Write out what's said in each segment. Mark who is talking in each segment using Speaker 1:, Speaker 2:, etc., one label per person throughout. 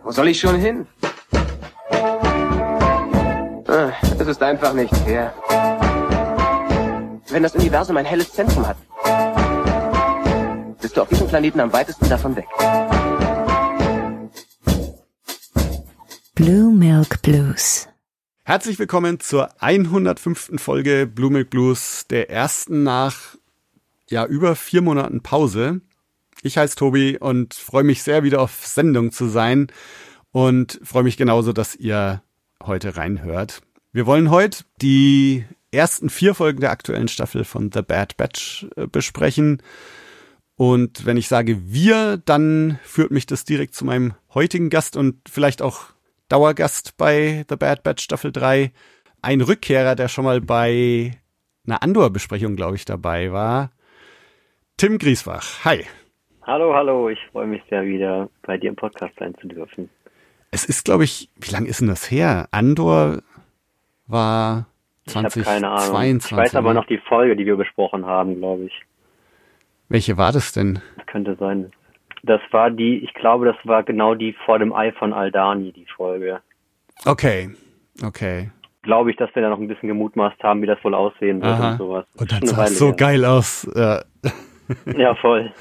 Speaker 1: Wo soll ich schon hin? Es ist einfach nicht fair. Wenn das Universum ein helles Zentrum hat, bist du auf diesem Planeten am weitesten davon weg.
Speaker 2: Blue Milk Blues.
Speaker 3: Herzlich willkommen zur 105. Folge Blue Milk Blues, der ersten nach über 4 Monaten Pause. Ich heiße Tobi und freue mich sehr, wieder auf Sendung zu sein und freue mich genauso, dass ihr heute reinhört. Wir wollen heute die ersten 4 Folgen der aktuellen Staffel von The Bad Batch besprechen. Und wenn ich sage wir, dann führt mich das direkt zu meinem heutigen Gast und vielleicht auch Dauergast bei The Bad Batch Staffel 3. Ein Rückkehrer, der schon mal bei einer Andor-Besprechung, glaube ich, dabei war. Tim Griesbach, hi.
Speaker 4: Hallo, ich freue mich sehr, wieder bei dir im Podcast sein zu dürfen.
Speaker 3: Es ist, glaube ich, wie lange ist denn das her? Andor war 2022.
Speaker 4: Ich habe keine Ahnung. Ich weiß aber noch die Folge, die wir besprochen haben, glaube ich.
Speaker 3: Welche war das denn?
Speaker 4: Das könnte sein. Das war ich glaube, das war genau die vor dem Ei von Aldani, die Folge.
Speaker 3: Okay.
Speaker 4: Glaube ich, dass wir da noch ein bisschen gemutmaßt haben, wie das wohl aussehen wird und sowas.
Speaker 3: Und dann sah es so geil aus.
Speaker 4: Ja, voll.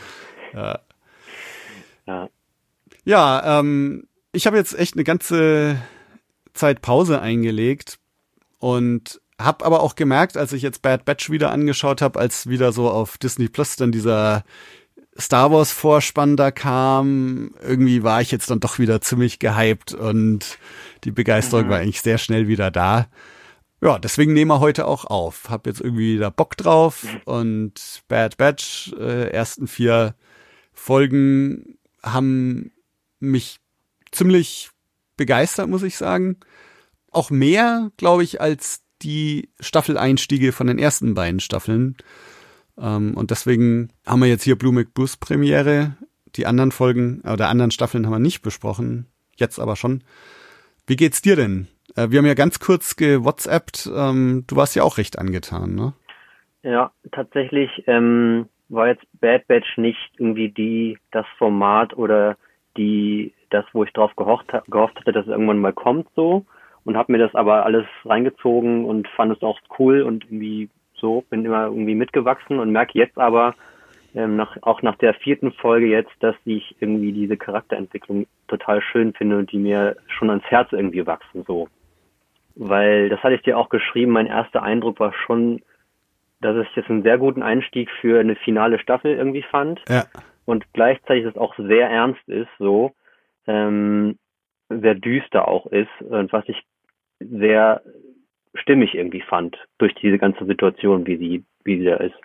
Speaker 3: Ja, ich habe jetzt echt eine ganze Zeit Pause eingelegt und habe aber auch gemerkt, als ich jetzt Bad Batch wieder angeschaut habe, als wieder so auf Disney Plus dann dieser Star Wars Vorspann da kam, irgendwie war ich jetzt dann doch wieder ziemlich gehypt und die Begeisterung war eigentlich sehr schnell wieder da. Ja, deswegen nehmen wir heute auch auf. Hab jetzt irgendwie wieder Bock drauf und Bad Batch, ersten 4 Folgen haben mich ziemlich begeistert, muss ich sagen. Auch mehr, glaube ich, als die Staffeleinstiege von den ersten beiden Staffeln. Und deswegen haben wir jetzt hier Blue Milk Blues Premiere. Die anderen Folgen oder anderen Staffeln haben wir nicht besprochen. Jetzt aber schon. Wie geht's dir denn? Wir haben ja ganz kurz gewhatsappt. Du warst ja auch recht angetan, ne? Ja,
Speaker 4: tatsächlich war jetzt Bad Batch nicht irgendwie das Format oder das, wo ich drauf gehofft hatte, dass es irgendwann mal kommt so. Und habe mir das aber alles reingezogen und fand es auch cool und irgendwie so, bin immer irgendwie mitgewachsen und merke jetzt aber, auch nach der 4. Folge jetzt, dass ich irgendwie diese Charakterentwicklung total schön finde und die mir schon ans Herz irgendwie wachsen, so. Weil, das hatte ich dir auch geschrieben, mein erster Eindruck war schon, dass ich jetzt einen sehr guten Einstieg für eine finale Staffel irgendwie fand.
Speaker 3: Ja.
Speaker 4: Und gleichzeitig es auch sehr ernst ist, so, sehr düster auch ist und was ich sehr stimmig irgendwie fand durch diese ganze Situation, wie sie da ist.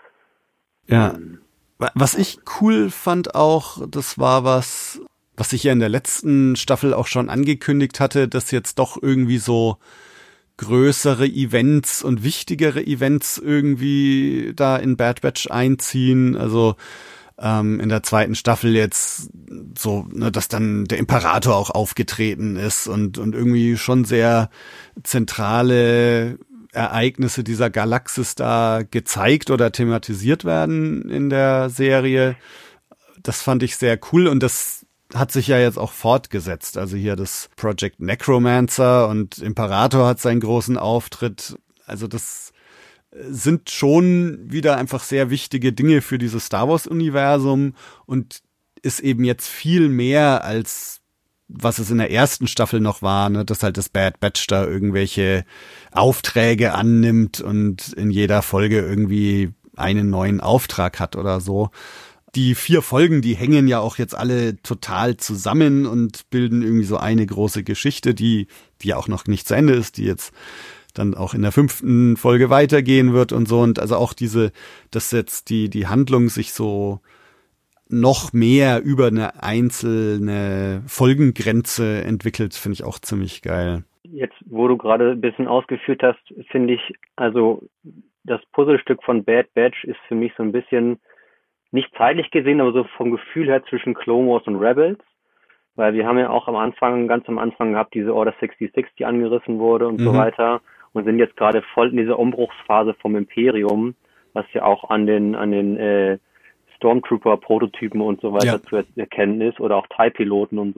Speaker 3: Ja. Was ich cool fand auch, das war was ich ja in der letzten Staffel auch schon angekündigt hatte, dass jetzt doch irgendwie so größere Events und wichtigere Events irgendwie da in Bad Batch einziehen. Also in der 2. Staffel jetzt so, ne, dass dann der Imperator auch aufgetreten ist und irgendwie schon sehr zentrale Ereignisse dieser Galaxis da gezeigt oder thematisiert werden in der Serie. Das fand ich sehr cool und das hat sich ja jetzt auch fortgesetzt. Also hier das Project Necromancer und Imperator hat seinen großen Auftritt. Also das sind schon wieder einfach sehr wichtige Dinge für dieses Star Wars Universum und ist eben jetzt viel mehr als was es in der 1. Staffel noch war, ne, dass halt das Bad Batch da irgendwelche Aufträge annimmt und in jeder Folge irgendwie einen neuen Auftrag hat oder so. Die 4 Folgen, die hängen ja auch jetzt alle total zusammen und bilden irgendwie so eine große Geschichte, die ja auch noch nicht zu Ende ist, die jetzt dann auch in der 5. Folge weitergehen wird und so. Und also auch dass jetzt die Handlung sich so noch mehr über eine einzelne Folgengrenze entwickelt, finde ich auch ziemlich geil.
Speaker 4: Jetzt, wo du gerade ein bisschen ausgeführt hast, finde ich, also das Puzzlestück von Bad Batch ist für mich so ein bisschen, nicht zeitlich gesehen, aber so vom Gefühl her zwischen Clone Wars und Rebels. Weil wir haben ja auch ganz am Anfang gehabt, diese Order 66, die angerissen wurde und so weiter. Und sind jetzt gerade voll in dieser Umbruchsphase vom Imperium, was ja auch an den Stormtrooper-Prototypen und so weiter zu erkennen ist oder auch TIE-Piloten und so.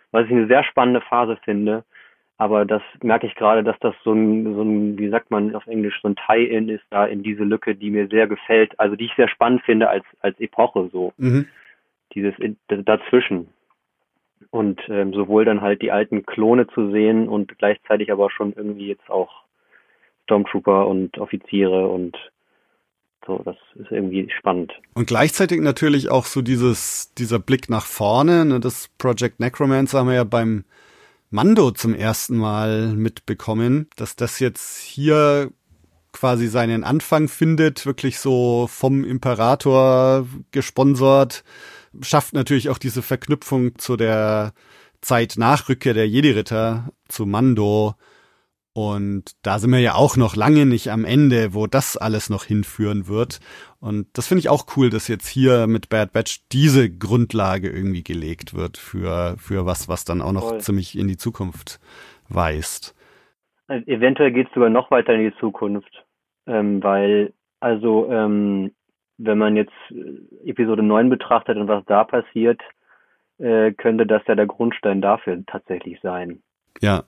Speaker 4: was ich eine sehr spannende Phase finde. Aber das merke ich gerade, dass das so ein, wie sagt man auf Englisch, so ein Tie-in ist da in diese Lücke, die mir sehr gefällt, also die ich sehr spannend finde als Epoche, so.
Speaker 3: Mhm.
Speaker 4: Dazwischen. Und sowohl dann halt die alten Klone zu sehen und gleichzeitig aber schon irgendwie jetzt auch Stormtrooper und Offiziere und so, das ist irgendwie spannend.
Speaker 3: Und gleichzeitig natürlich auch so dieser Blick nach vorne, ne, das Project Necromancer haben wir ja beim Mando zum ersten Mal mitbekommen, dass das jetzt hier quasi seinen Anfang findet, wirklich so vom Imperator gesponsert, schafft natürlich auch diese Verknüpfung zu der Zeit nach Rückkehr der Jedi-Ritter zu Mando. Und da sind wir ja auch noch lange nicht am Ende, wo das alles noch hinführen wird. Und das finde ich auch cool, dass jetzt hier mit Bad Batch diese Grundlage irgendwie gelegt wird für was dann auch noch ziemlich in die Zukunft weist.
Speaker 4: Also eventuell geht es sogar noch weiter in die Zukunft, weil, also, wenn man jetzt Episode 9 betrachtet und was da passiert, könnte das ja der Grundstein dafür tatsächlich sein.
Speaker 3: Ja.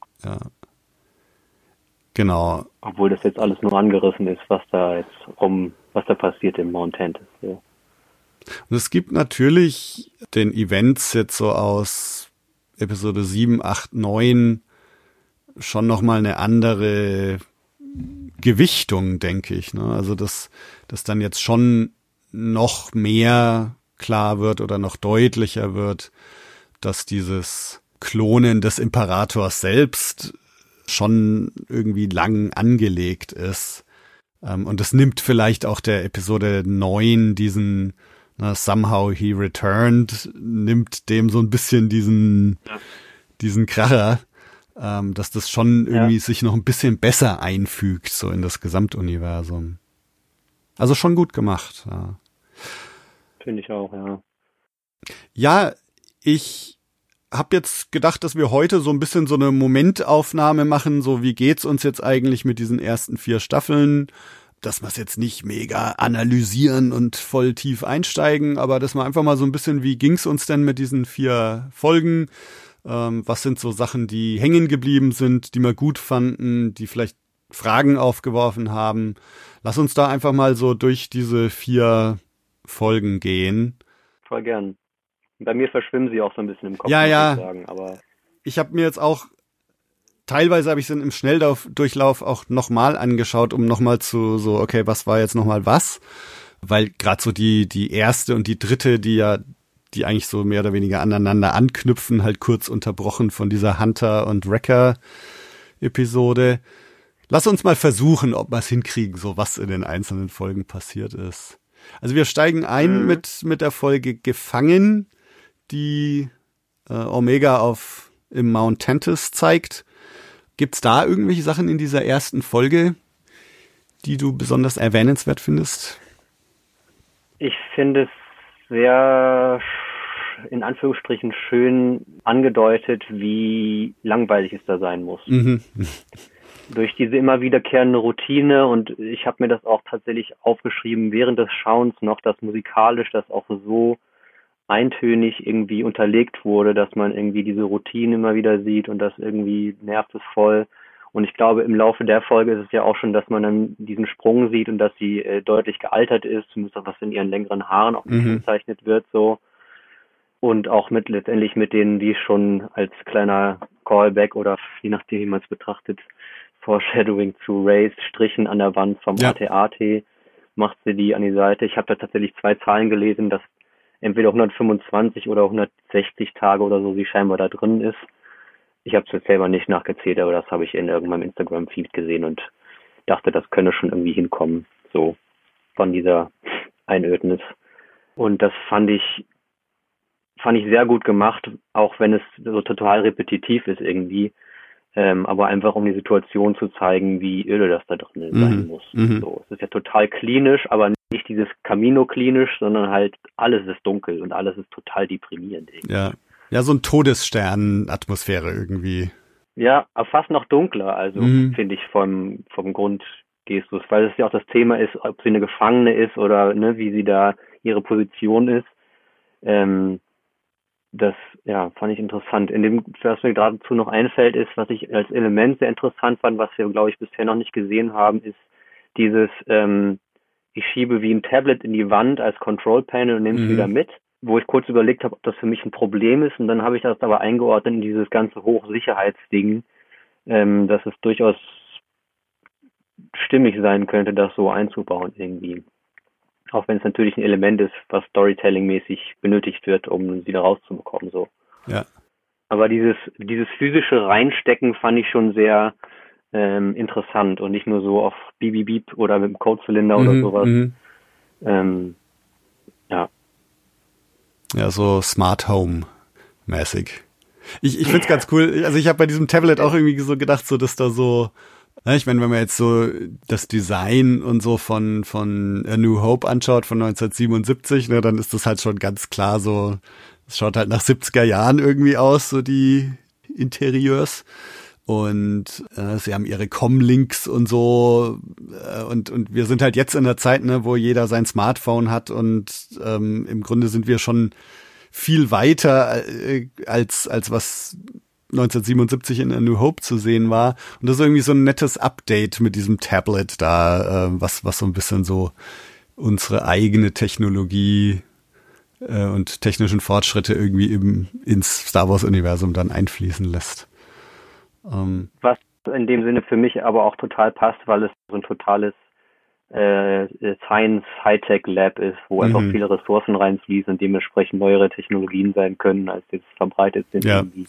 Speaker 3: Genau.
Speaker 4: Obwohl das jetzt alles nur angerissen ist, was da passiert im Mount Tantis. Ja.
Speaker 3: Und es gibt natürlich den Events jetzt so aus Episode 7, 8, 9 schon nochmal eine andere Gewichtung, denke ich. Ne? Also dass dann jetzt schon noch mehr klar wird oder noch deutlicher wird, dass dieses Klonen des Imperators selbst schon irgendwie lang angelegt ist. Und das nimmt vielleicht auch der Episode 9 diesen Somehow he returned, nimmt dem so ein bisschen diesen Kracher, dass das schon irgendwie sich noch ein bisschen besser einfügt, so in das Gesamtuniversum. Also schon gut gemacht, ja.
Speaker 4: Finde ich auch, ja.
Speaker 3: Ja, ich habe jetzt gedacht, dass wir heute so ein bisschen so eine Momentaufnahme machen, so wie geht's uns jetzt eigentlich mit diesen ersten 4 Staffeln, dass wir es jetzt nicht mega analysieren und voll tief einsteigen, aber dass wir einfach mal so ein bisschen, wie ging's uns denn mit diesen 4 Folgen, was sind so Sachen, die hängen geblieben sind, die wir gut fanden, die vielleicht Fragen aufgeworfen haben. Lass uns da einfach mal so durch diese 4 Folgen gehen.
Speaker 4: Voll gern. Bei mir verschwimmen sie auch so ein bisschen im Kopf,
Speaker 3: muss
Speaker 4: ich sagen, aber
Speaker 3: ich habe mir jetzt auch, teilweise habe ich es im Schnelldurchlauf auch nochmal angeschaut, um nochmal zu so, okay, was war jetzt nochmal was? Weil gerade so die erste und die dritte, die die eigentlich so mehr oder weniger aneinander anknüpfen, halt kurz unterbrochen von dieser Hunter- und Wrecker-Episode. Lass uns mal versuchen, ob wir es hinkriegen, so was in den einzelnen Folgen passiert ist. Also wir steigen ein mit der Folge Gefangen, die Omega im Mount Tantis zeigt. Gibt's da irgendwelche Sachen in dieser ersten Folge, die du besonders erwähnenswert findest?
Speaker 4: Ich finde es sehr, in Anführungsstrichen, schön angedeutet, wie langweilig es da sein muss.
Speaker 3: Mhm.
Speaker 4: Durch diese immer wiederkehrende Routine, und ich habe mir das auch tatsächlich aufgeschrieben während des Schauens noch, dass musikalisch das auch so eintönig irgendwie unterlegt wurde, dass man irgendwie diese Routine immer wieder sieht und das irgendwie nervt es voll. Und ich glaube, im Laufe der Folge ist es ja auch schon, dass man dann diesen Sprung sieht und dass sie deutlich gealtert ist, zumindest auch was in ihren längeren Haaren auch gezeichnet wird, so. Und auch letztendlich mit denen, die schon als kleiner Callback oder je nachdem, wie man es betrachtet, Foreshadowing zu Rays Strichen an der Wand vom AT-AT, macht sie die an die Seite. Ich habe da tatsächlich 2 Zahlen gelesen, dass entweder 125 oder 160 Tage oder so sie scheinbar da drin ist. Ich habe es jetzt selber nicht nachgezählt, aber das habe ich in irgendeinem Instagram-Feed gesehen und dachte, das könne schon irgendwie hinkommen, so von dieser Einödnis. Und das fand ich sehr gut gemacht, auch wenn es so total repetitiv ist irgendwie, aber einfach um die Situation zu zeigen, wie öde das da drin sein muss. So, es ist ja total klinisch, aber nicht dieses Camino-klinisch, sondern halt alles ist dunkel und alles ist total deprimierend irgendwie.
Speaker 3: Ja, so ein Todesstern-Atmosphäre irgendwie.
Speaker 4: Ja, aber fast noch dunkler, also finde ich vom Grundgestus, weil es ja auch das Thema ist, ob sie eine Gefangene ist oder ne, wie sie da ihre Position ist. das, ja, fand ich interessant. In dem, was mir gerade dazu noch einfällt, ist, was ich als Element sehr interessant fand, was wir, glaube ich, bisher noch nicht gesehen haben, ist dieses, ich schiebe wie ein Tablet in die Wand als Control Panel und nehme es wieder mit, wo ich kurz überlegt habe, ob das für mich ein Problem ist, und dann habe ich das aber eingeordnet in dieses ganze Hochsicherheitsding, dass es durchaus stimmig sein könnte, das so einzubauen irgendwie. Auch wenn es natürlich ein Element ist, was Storytelling-mäßig benötigt wird, um sie da rauszubekommen, so.
Speaker 3: Ja.
Speaker 4: Aber dieses physische Reinstecken fand ich schon sehr interessant und nicht nur so auf Beep, Beep, Beep oder mit dem Codezylinder oder sowas. Ja.
Speaker 3: Ja, so Smart Home mäßig. Ich find's ganz cool. Also ich habe bei diesem Tablet auch irgendwie so gedacht, so dass da so, ich meine, wenn man jetzt so das Design und so von A New Hope anschaut von 1977, ne, dann ist das halt schon ganz klar so, es schaut halt nach 70er Jahren irgendwie aus, so die Interieurs. Und sie haben ihre Comlinks und so, und wir sind halt jetzt in der Zeit, ne, wo jeder sein Smartphone hat, und im Grunde sind wir schon viel weiter als was 1977 in A New Hope zu sehen war. Und das ist irgendwie so ein nettes Update mit diesem Tablet da, was so ein bisschen so unsere eigene Technologie und technischen Fortschritte irgendwie ins Star Wars Universum dann einfließen lässt.
Speaker 4: Was in dem Sinne für mich aber auch total passt, weil es so ein totales Science Hightech Lab ist, wo einfach viele Ressourcen reinfließen und dementsprechend neuere Technologien sein können, als jetzt verbreitet sind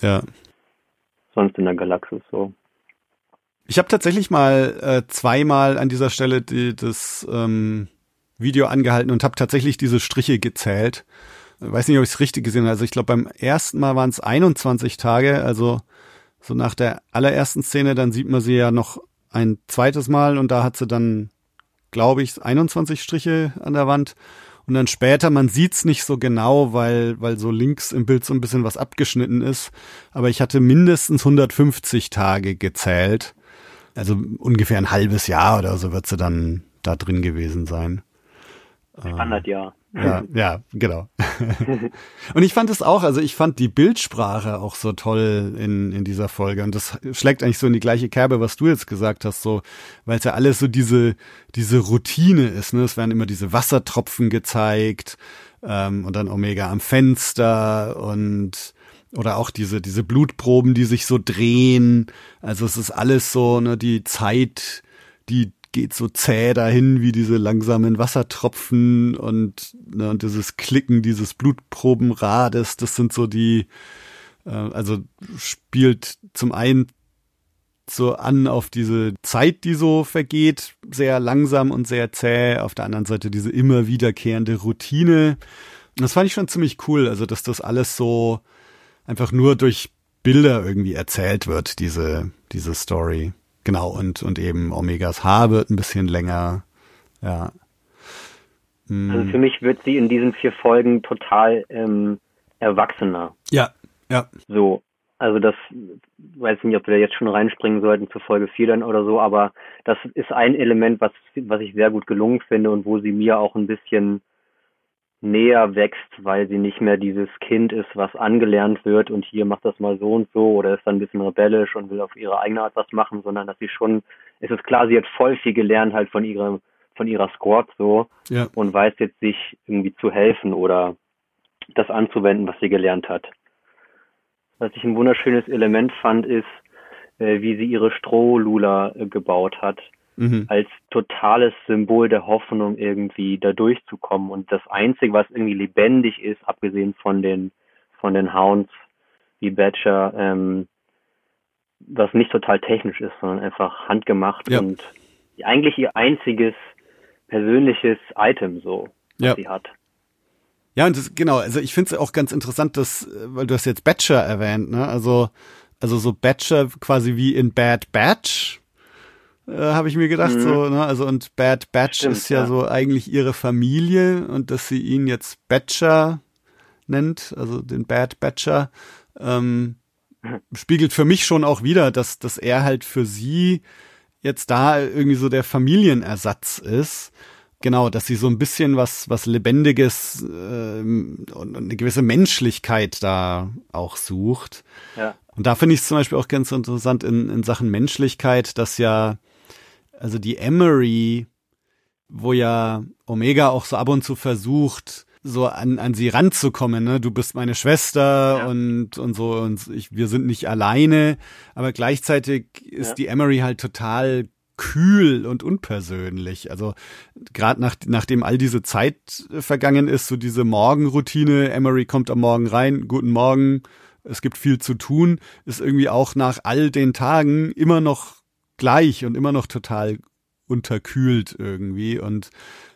Speaker 4: sonst in der Galaxis so.
Speaker 3: Ich habe tatsächlich mal zweimal an dieser Stelle das Video angehalten und habe tatsächlich diese Striche gezählt. Ich weiß nicht, ob ich es richtig gesehen habe. Also ich glaube, beim ersten Mal waren es 21 Tage, also so nach der allerersten Szene, dann sieht man sie ja noch ein zweites Mal, und da hat sie dann, glaube ich, 21 Striche an der Wand. Und dann später, man sieht's nicht so genau, weil so links im Bild so ein bisschen was abgeschnitten ist. Aber ich hatte mindestens 150 Tage gezählt. Also ungefähr ein halbes Jahr oder so wird sie dann da drin gewesen sein.
Speaker 4: Standardjahr.
Speaker 3: Ja, genau. Und ich fand es auch, also ich fand die Bildsprache auch so toll in dieser Folge, und das schlägt eigentlich so in die gleiche Kerbe, was du jetzt gesagt hast, so, weil es ja alles so diese Routine ist, ne? Es werden immer diese Wassertropfen gezeigt, und dann Omega am Fenster oder auch diese Blutproben, die sich so drehen. Also es ist alles so, ne, die Zeit, die geht so zäh dahin wie diese langsamen Wassertropfen, und dieses Klicken dieses Blutprobenrades, das sind so die, also spielt zum einen so an auf diese Zeit, die so vergeht, sehr langsam und sehr zäh, auf der anderen Seite diese immer wiederkehrende Routine. Das fand ich schon ziemlich cool, also dass das alles so einfach nur durch Bilder irgendwie erzählt wird, diese Story. Genau, und eben Omegas Haar wird ein bisschen länger, ja.
Speaker 4: Also für mich wird sie in diesen 4 Folgen total erwachsener.
Speaker 3: Ja.
Speaker 4: So, also das, weiß nicht, ob wir da jetzt schon reinspringen sollten zur Folge 4 dann oder so, aber das ist ein Element, was ich sehr gut gelungen finde und wo sie mir auch ein bisschen näher wächst, weil sie nicht mehr dieses Kind ist, was angelernt wird und hier macht das mal so und so oder ist dann ein bisschen rebellisch und will auf ihre eigene Art was machen, sondern dass sie schon, es ist klar, sie hat voll viel gelernt halt von ihrer Squad so,
Speaker 3: ja,
Speaker 4: und weiß jetzt sich irgendwie zu helfen oder das anzuwenden, was sie gelernt hat. Was ich ein wunderschönes Element fand, ist, wie sie ihre Strohlula gebaut hat. Als totales Symbol der Hoffnung, irgendwie da durchzukommen. Und das Einzige, was irgendwie lebendig ist, abgesehen von den Hounds wie Badger, was nicht total technisch ist, sondern einfach handgemacht und eigentlich ihr einziges persönliches Item so, was sie hat.
Speaker 3: Ja, und das, genau, also ich finde es auch ganz interessant, dass, weil du hast jetzt Badger erwähnt, ne? Also so Badger quasi wie in Bad Batch, habe ich mir gedacht, so, ne? Also und Bad Batch ist ja so eigentlich ihre Familie, und dass sie ihn jetzt Badger nennt, also den Bad Batcher, spiegelt für mich schon auch wieder, dass er halt für sie jetzt da irgendwie so der Familienersatz ist. Genau, dass sie so ein bisschen was Lebendiges und eine gewisse Menschlichkeit da auch sucht.
Speaker 4: Ja.
Speaker 3: Und da finde ich es zum Beispiel auch ganz interessant in Sachen Menschlichkeit, dass ja, also die Emery, wo ja Omega auch so ab und zu versucht, so an sie ranzukommen, ne? Du bist meine Schwester und so und wir sind nicht alleine, aber gleichzeitig ist die Emery halt total kühl und unpersönlich. Also gerade nachdem all diese Zeit vergangen ist, so diese Morgenroutine, Emery kommt am Morgen rein, guten Morgen, es gibt viel zu tun, ist irgendwie auch nach all den Tagen immer noch gleich und immer noch total unterkühlt irgendwie. Und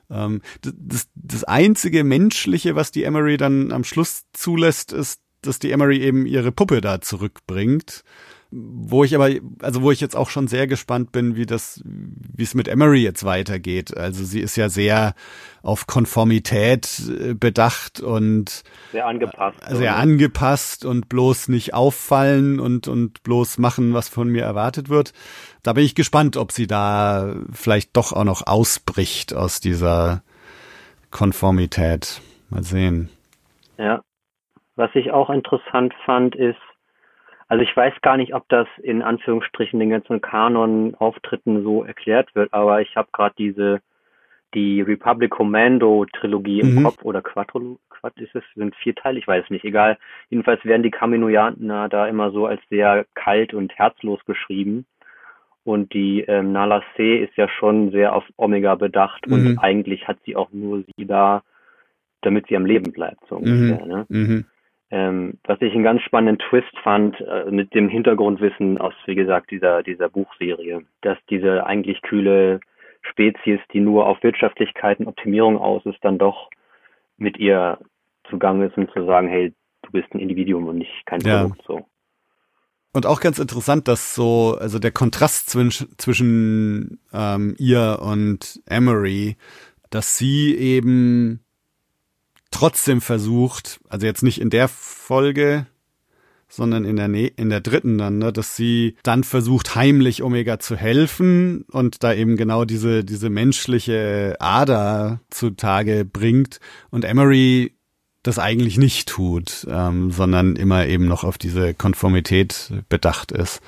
Speaker 3: das einzige Menschliche, was die Emery dann am Schluss zulässt, ist, dass die Emery eben ihre Puppe da zurückbringt. Wo ich jetzt auch schon sehr gespannt bin, wie es mit Emery jetzt weitergeht. Also sie ist ja sehr auf Konformität bedacht und
Speaker 4: sehr
Speaker 3: angepasst und bloß nicht auffallen und bloß machen, was von mir erwartet wird. Da bin ich gespannt, ob sie da vielleicht doch auch noch ausbricht aus dieser Konformität. Mal sehen.
Speaker 4: Ja. Was ich auch interessant fand, ist, also ich weiß gar nicht, ob das in Anführungsstrichen den ganzen Kanon-Auftritten so erklärt wird, aber ich habe gerade die Republic Commando-Trilogie im Kopf, oder sind 4 Teile, ich weiß nicht, egal. Jedenfalls werden die Kaminoaner da immer so als sehr kalt und herzlos beschrieben. Und die Nala Se ist ja schon sehr auf Omega bedacht und eigentlich hat sie auch nur sie da, damit sie am Leben bleibt, so ungefähr, ne? Was ich einen ganz spannenden Twist fand, mit dem Hintergrundwissen aus, wie gesagt, dieser Buchserie, dass diese eigentlich kühle Spezies, die nur auf Wirtschaftlichkeit und Optimierung aus ist, dann doch mit ihr zugange ist und zu sagen, hey, du bist ein Individuum und nicht kein Produkt, so.
Speaker 3: Und auch ganz interessant, dass so, also der Kontrast zwischen ihr und Emery, dass sie eben trotzdem versucht, also jetzt nicht in der Folge, sondern in der dritten dann, ne, dass sie dann versucht, heimlich Omega zu helfen und da eben genau diese menschliche Ader zutage bringt und Emery das eigentlich nicht tut, sondern immer eben noch auf diese Konformität bedacht ist.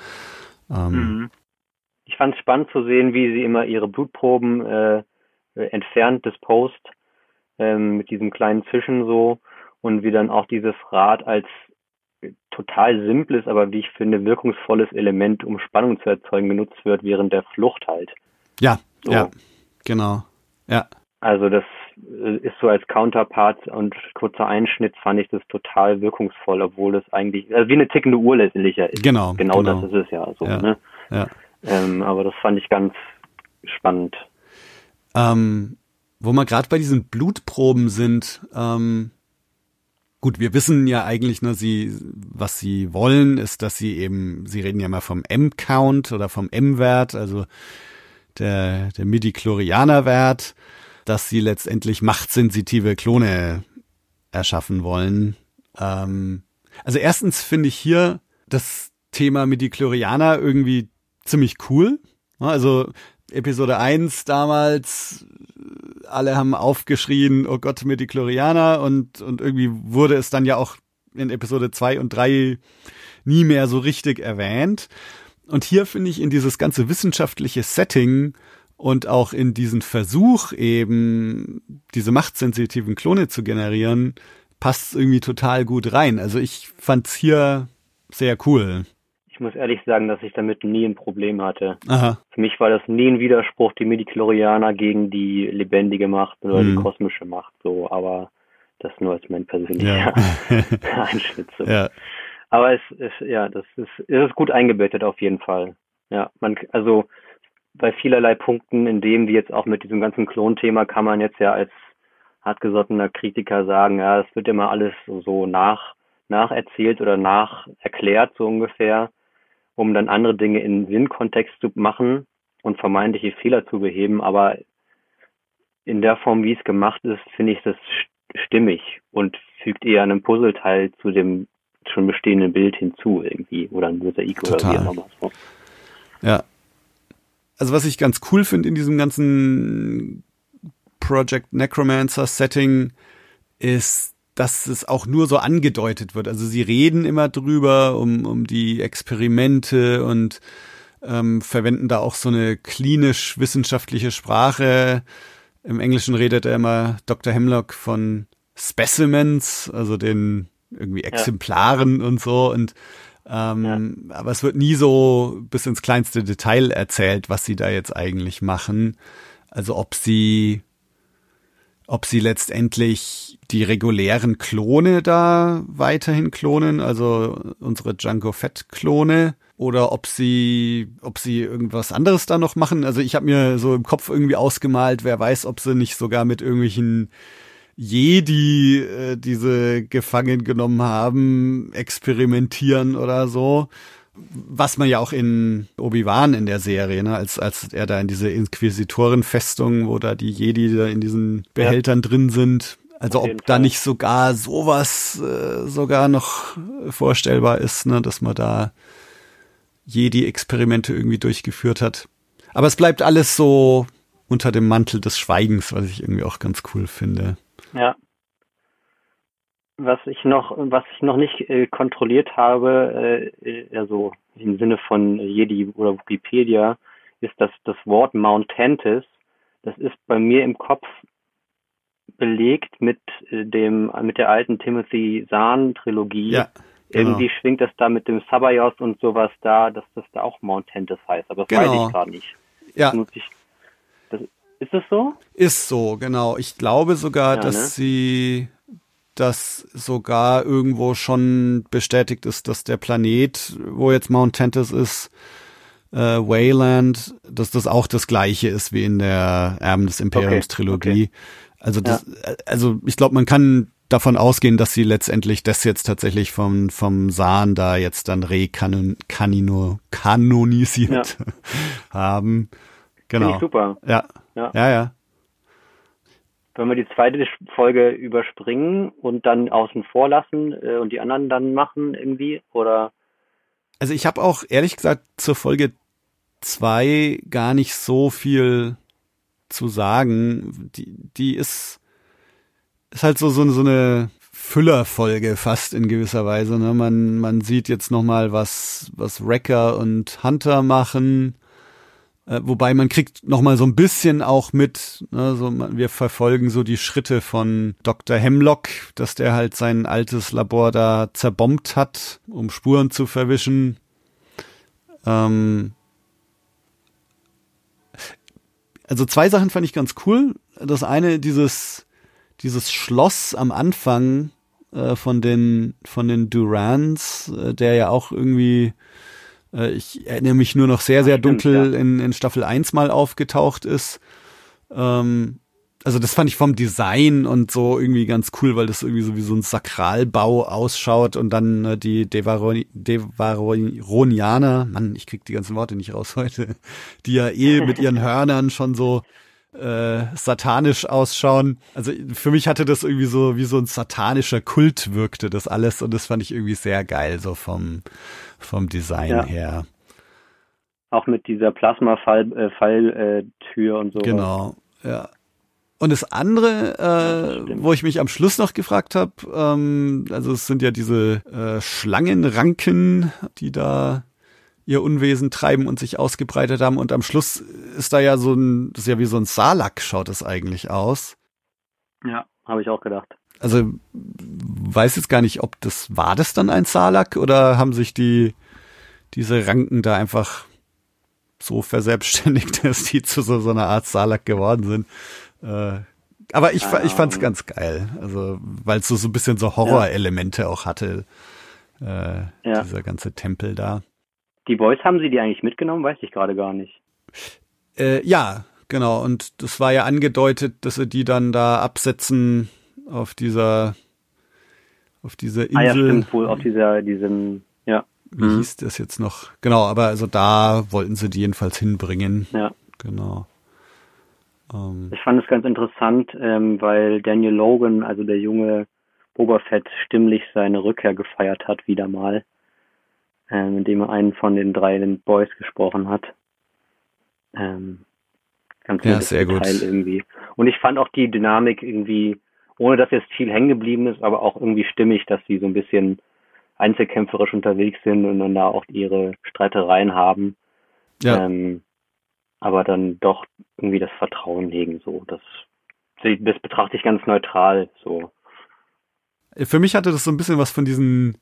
Speaker 4: Ich fand es spannend zu sehen, wie sie immer ihre Blutproben entfernt, disposed, mit diesem kleinen Zischen so, und wie dann auch dieses Rad als total simples, aber wie ich finde, wirkungsvolles Element, um Spannung zu erzeugen, genutzt wird während der Flucht halt.
Speaker 3: Ja,
Speaker 4: so.
Speaker 3: Ja, genau. Ja.
Speaker 4: Also das ist so als Counterpart und kurzer Einschnitt fand ich das total wirkungsvoll, obwohl das eigentlich, also wie eine tickende Uhr letztendlich ist.
Speaker 3: Genau.
Speaker 4: Das ist es ja so,
Speaker 3: ja.
Speaker 4: Ne?
Speaker 3: Ja.
Speaker 4: Aber das fand ich ganz spannend.
Speaker 3: Wo wir gerade bei diesen Blutproben sind, gut, wir wissen ja eigentlich, ne, was sie wollen, ist, dass sie reden ja mal vom M-Count oder vom M-Wert, also der Midi-Chlorianer-Wert, dass sie letztendlich machtsensitive Klone erschaffen wollen. Also erstens finde ich hier das Thema Midi-Chlorianer irgendwie ziemlich cool. Also Episode 1 damals, alle haben aufgeschrien, oh Gott, Midi-Chlorianer, und irgendwie wurde es dann ja auch in Episode 2 und 3 nie mehr so richtig erwähnt. Und hier finde ich in dieses ganze wissenschaftliche Setting und auch in diesen Versuch eben, diese machtsensitiven Klone zu generieren, passt es irgendwie total gut rein. Also ich fand's hier sehr cool.
Speaker 4: Ich muss ehrlich sagen, dass ich damit nie ein Problem hatte.
Speaker 3: Aha.
Speaker 4: Für mich war das nie ein Widerspruch, die Midi-Chlorianer gegen die lebendige Macht oder die kosmische Macht, so, aber das nur als mein persönlicher Einschnitt. So. Ja. Aber es ist gut eingebettet auf jeden Fall. Ja, also bei vielerlei Punkten, in dem wie jetzt auch mit diesem ganzen Klonthema, kann man jetzt ja als hartgesottener Kritiker sagen, ja, es wird immer alles so nacherzählt oder nacherklärt, so ungefähr, um dann andere Dinge in Sinnkontext zu machen und vermeintliche Fehler zu beheben. Aber in der Form, wie es gemacht ist, finde ich das stimmig und fügt eher einen Puzzleteil zu dem schon bestehenden Bild hinzu irgendwie oder ein Mosaik oder wie auch immer. So.
Speaker 3: Ja. Also was ich ganz cool finde in diesem ganzen Project Necromancer Setting ist, dass es auch nur so angedeutet wird. Also sie reden immer drüber, um die Experimente und verwenden da auch so eine klinisch-wissenschaftliche Sprache. Im Englischen redet er immer Dr. Hemlock von Specimens, also den irgendwie Exemplaren und so. Und aber es wird nie so bis ins kleinste Detail erzählt, was sie da jetzt eigentlich machen. Also ob sie letztendlich die regulären Klone da weiterhin klonen, also unsere Jango Fett-Klone, oder ob sie irgendwas anderes da noch machen. Also ich habe mir so im Kopf irgendwie ausgemalt, wer weiß, ob sie nicht sogar mit irgendwelchen Jedi diese gefangen genommen haben, experimentieren oder so. Was man ja auch in Obi-Wan in der Serie, ne, als er da in diese Inquisitorenfestung, wo da die Jedi da in diesen Behältern drin sind. Also ob da nicht sogar sowas sogar noch vorstellbar ist, ne, dass man da Jedi-Experimente irgendwie durchgeführt hat. Aber es bleibt alles so unter dem Mantel des Schweigens, was ich irgendwie auch ganz cool finde.
Speaker 4: Ja. Was ich noch nicht kontrolliert habe, also im Sinne von Jedi oder Wikipedia, ist, dass das Wort Mount Tantis, das ist bei mir im Kopf belegt mit der alten Timothy Zahn Trilogie. Ja, genau. Irgendwie schwingt das da mit dem Sabayos und sowas da, dass das da auch Mount Tantis heißt, aber das weiß ich gerade nicht.
Speaker 3: Ja.
Speaker 4: Ist das so?
Speaker 3: Ist so, genau. Ich glaube sogar, dass dass sogar irgendwo schon bestätigt ist, dass der Planet, wo jetzt Mount Tantis ist, Wayland, dass das auch das gleiche ist wie in der Erben des Imperiums Trilogie. Okay. Also ich glaube, man kann davon ausgehen, dass sie letztendlich das jetzt tatsächlich vom Zahn da jetzt dann kanonisiert haben. Genau.
Speaker 4: Finde ich super.
Speaker 3: Ja.
Speaker 4: Wenn wir die zweite Folge überspringen und dann außen vor lassen und die anderen dann machen irgendwie, oder?
Speaker 3: Also ich habe auch ehrlich gesagt zur Folge 2 gar nicht so viel zu sagen. Die ist halt so eine Füllerfolge fast in gewisser Weise. Ne? Man sieht jetzt noch mal, was Wrecker und Hunter machen. Wobei man kriegt noch mal so ein bisschen auch mit, ne, wir verfolgen so die Schritte von Dr. Hemlock, dass der halt sein altes Labor da zerbombt hat, um Spuren zu verwischen. Also 2 Sachen fand ich ganz cool. Das eine, dieses Schloss am Anfang von den Durans, der ja auch irgendwie ich erinnere mich nur noch sehr, sehr dunkel in Staffel 1 mal aufgetaucht ist. Also das fand ich vom Design und so irgendwie ganz cool, weil das irgendwie so wie so ein Sakralbau ausschaut und dann die Devaronianer, Mann, ich krieg die ganzen Worte nicht raus heute, die ja mit ihren Hörnern schon so satanisch ausschauen. Also für mich hatte das irgendwie so wie so ein satanischer Kult wirkte das alles und das fand ich irgendwie sehr geil, so vom Design her.
Speaker 4: Auch mit dieser Plasma-Falltür und so.
Speaker 3: Genau, ja. Und das andere, wo ich mich am Schluss noch gefragt habe, also es sind ja diese Schlangenranken, die da ihr Unwesen treiben und sich ausgebreitet haben. Und am Schluss ist da ja das ist ja wie so ein Sarlacc, schaut es eigentlich aus.
Speaker 4: Ja, habe ich auch gedacht.
Speaker 3: Also weiß jetzt gar nicht, war das dann ein Sarlacc oder haben sich diese Ranken da einfach so verselbstständigt, dass die zu so einer Art Sarlacc geworden sind. Aber ich fand's ganz geil. Also, weil es so ein bisschen so Horrorelemente auch hatte, dieser ganze Tempel da.
Speaker 4: Die Boys, haben sie die eigentlich mitgenommen? Weiß ich gerade gar nicht.
Speaker 3: Ja, genau. Und das war ja angedeutet, dass sie die dann da absetzen auf dieser Insel. Ah ja,
Speaker 4: stimmt wohl, auf diesem, ja.
Speaker 3: Wie hieß das jetzt noch? Genau, aber also da wollten sie die jedenfalls hinbringen.
Speaker 4: Ja.
Speaker 3: Genau.
Speaker 4: Ich fand es ganz interessant, weil Daniel Logan, also der junge Boba Fett, stimmlich seine Rückkehr gefeiert hat, wieder mal. Indem er einen von den 3 Boys gesprochen hat. Ganz
Speaker 3: Ja,
Speaker 4: nettes
Speaker 3: sehr gut.
Speaker 4: Detail irgendwie. Und ich fand auch die Dynamik irgendwie, ohne dass jetzt viel hängen geblieben ist, aber auch irgendwie stimmig, dass sie so ein bisschen einzelkämpferisch unterwegs sind und dann da auch ihre Streitereien haben.
Speaker 3: Ja.
Speaker 4: Aber dann doch irgendwie das Vertrauen legen, so. Das betrachte ich ganz neutral, so.
Speaker 3: Für mich hatte das so ein bisschen was von diesen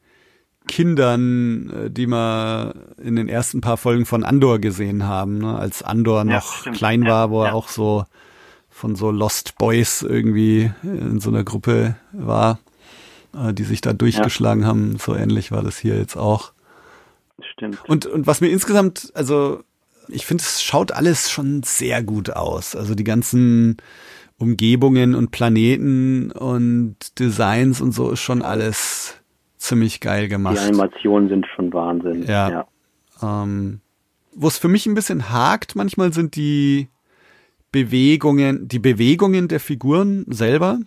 Speaker 3: Kindern, die wir in den ersten paar Folgen von Andor gesehen haben, ne? Als Andor noch
Speaker 4: stimmt.
Speaker 3: klein war, wo er
Speaker 4: Ja.
Speaker 3: auch so von so Lost Boys irgendwie in so einer Gruppe war, die sich da durchgeschlagen haben. So ähnlich war das hier jetzt auch.
Speaker 4: Stimmt.
Speaker 3: Und was mir insgesamt, also ich finde, es schaut alles schon sehr gut aus. Also die ganzen Umgebungen und Planeten und Designs und so ist schon alles ziemlich geil gemacht.
Speaker 4: Die Animationen sind schon Wahnsinn.
Speaker 3: Ja. Wo es für mich ein bisschen hakt manchmal sind die Bewegungen der Figuren selber.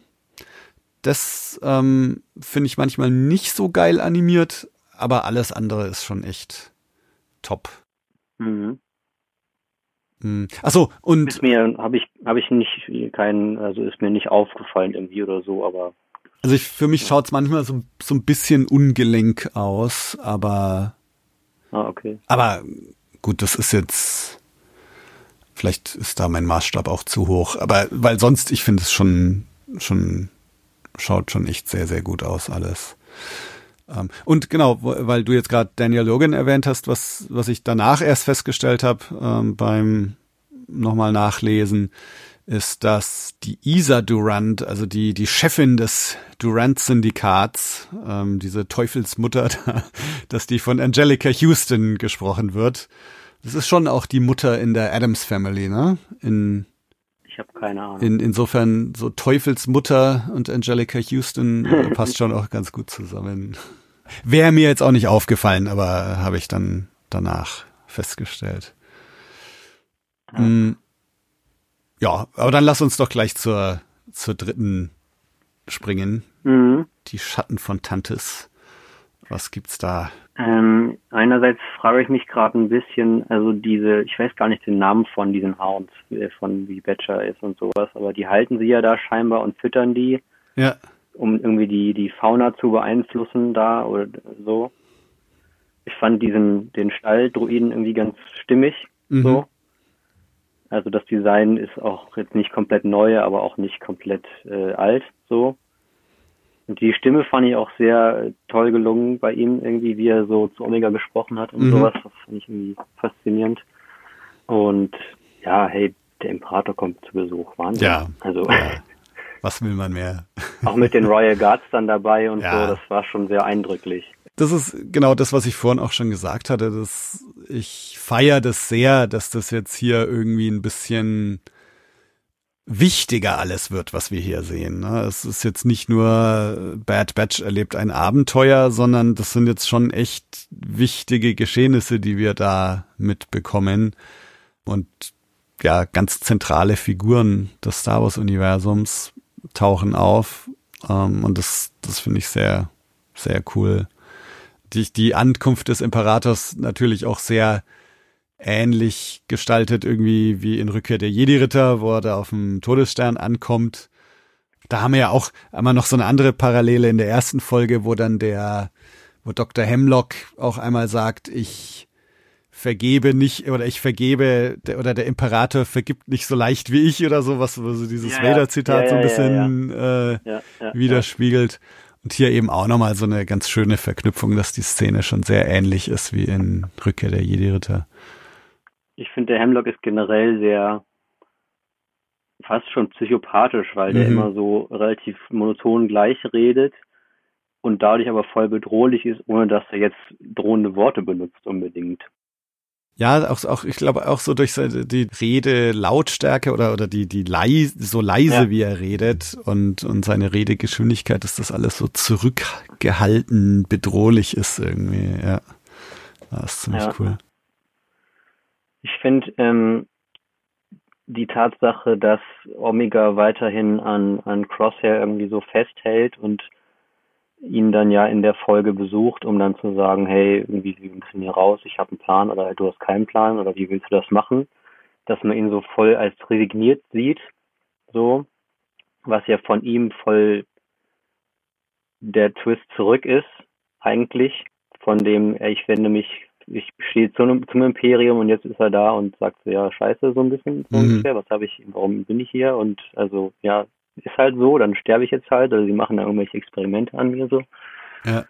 Speaker 3: Das finde ich manchmal nicht so geil animiert, aber alles andere ist schon echt top.
Speaker 4: Mhm.
Speaker 3: Achso, und
Speaker 4: Ist mir, habe ich nicht keinen, also ist mir nicht aufgefallen irgendwie oder so, aber.
Speaker 3: also für mich schaut es manchmal so ein bisschen ungelenk aus, aber
Speaker 4: Okay.
Speaker 3: Aber gut, das ist jetzt, vielleicht ist da mein Maßstab auch zu hoch, aber weil sonst, ich finde es schon schaut schon echt sehr, sehr gut aus alles. Und genau, weil du jetzt gerade Daniel Logan erwähnt hast, was ich danach erst festgestellt habe beim nochmal nachlesen, ist, dass die Isa Durant, also die Chefin des Durant-Syndikats, diese Teufelsmutter, dass die von Angelica Houston gesprochen wird. Das ist schon auch die Mutter in der Addams Family, ne?
Speaker 4: Ich habe keine Ahnung.
Speaker 3: Insofern so Teufelsmutter und Angelica Houston passt schon auch ganz gut zusammen. Wäre mir jetzt auch nicht aufgefallen, aber habe ich dann danach festgestellt. Ja, aber dann lass uns doch gleich zur dritten springen.
Speaker 4: Mhm.
Speaker 3: Die Schatten von Tantis. Was gibt's da?
Speaker 4: Einerseits frage ich mich gerade ein bisschen, also ich weiß gar nicht den Namen von diesen Hounds, von wie Badger ist und sowas, aber die halten sie ja da scheinbar und füttern die,
Speaker 3: Ja.
Speaker 4: um irgendwie die Fauna zu beeinflussen da oder so. Ich fand den Stalldruiden irgendwie ganz stimmig, so. Also das Design ist auch jetzt nicht komplett neu, aber auch nicht komplett alt, so. Und die Stimme fand ich auch sehr toll gelungen bei ihm, irgendwie, wie er so zu Omega gesprochen hat und sowas. Das fand ich irgendwie faszinierend. Und ja, hey, der Imperator kommt zu Besuch. Wahnsinn.
Speaker 3: Ja.
Speaker 4: Also,
Speaker 3: Ja. Was will man mehr?
Speaker 4: auch mit den Royal Guards dann dabei und
Speaker 3: Ja.
Speaker 4: so, das war schon sehr eindrücklich.
Speaker 3: Das ist genau das, was ich vorhin auch schon gesagt hatte. Ich feiere das sehr, dass das jetzt hier irgendwie ein bisschen wichtiger alles wird, was wir hier sehen. Ne? Es ist jetzt nicht nur Bad Batch erlebt ein Abenteuer, sondern das sind jetzt schon echt wichtige Geschehnisse, die wir da mitbekommen. Und ja, ganz zentrale Figuren des Star Wars-Universums tauchen auf. Und das finde ich sehr, sehr cool. Die Ankunft des Imperators natürlich auch sehr ähnlich gestaltet irgendwie wie in Rückkehr der Jedi-Ritter, wo er da auf dem Todesstern ankommt. Da haben wir ja auch einmal noch so eine andere Parallele in der ersten Folge, wo Dr. Hemlock auch einmal sagt, ich vergebe nicht, oder der Imperator vergibt nicht so leicht wie ich oder so, wo so dieses Vader-Zitat so ein bisschen widerspiegelt. Und hier eben auch nochmal so eine ganz schöne Verknüpfung, dass die Szene schon sehr ähnlich ist wie in Rückkehr der Jedi-Ritter.
Speaker 4: Ich finde, der Hemlock ist generell sehr, fast schon psychopathisch, weil der immer so relativ monoton gleich redet und dadurch aber voll bedrohlich ist, ohne dass er jetzt drohende Worte benutzt unbedingt.
Speaker 3: Ja, auch ich glaube auch so durch die Rede-Lautstärke oder so leise, wie er redet und seine Redegeschwindigkeit, dass das alles so zurückgehalten, bedrohlich ist irgendwie, ja. Das ist ziemlich cool.
Speaker 4: Ich finde die Tatsache, dass Omega weiterhin an Crosshair irgendwie so festhält und ihn dann ja in der Folge besucht, um dann zu sagen, hey, irgendwie wir müssen hier raus, ich habe einen Plan oder du hast keinen Plan oder wie willst du das machen? dass man ihn so voll als resigniert sieht, so, was ja von ihm voll der Twist zurück ist, eigentlich, von dem, ich stehe zum Imperium und jetzt ist er da und sagt so, ja, scheiße, so ein bisschen, so ungefähr, warum bin ich hier? Und also, ja, ist halt so, dann sterbe ich jetzt halt, oder sie machen da irgendwelche Experimente an mir so.
Speaker 3: Ja.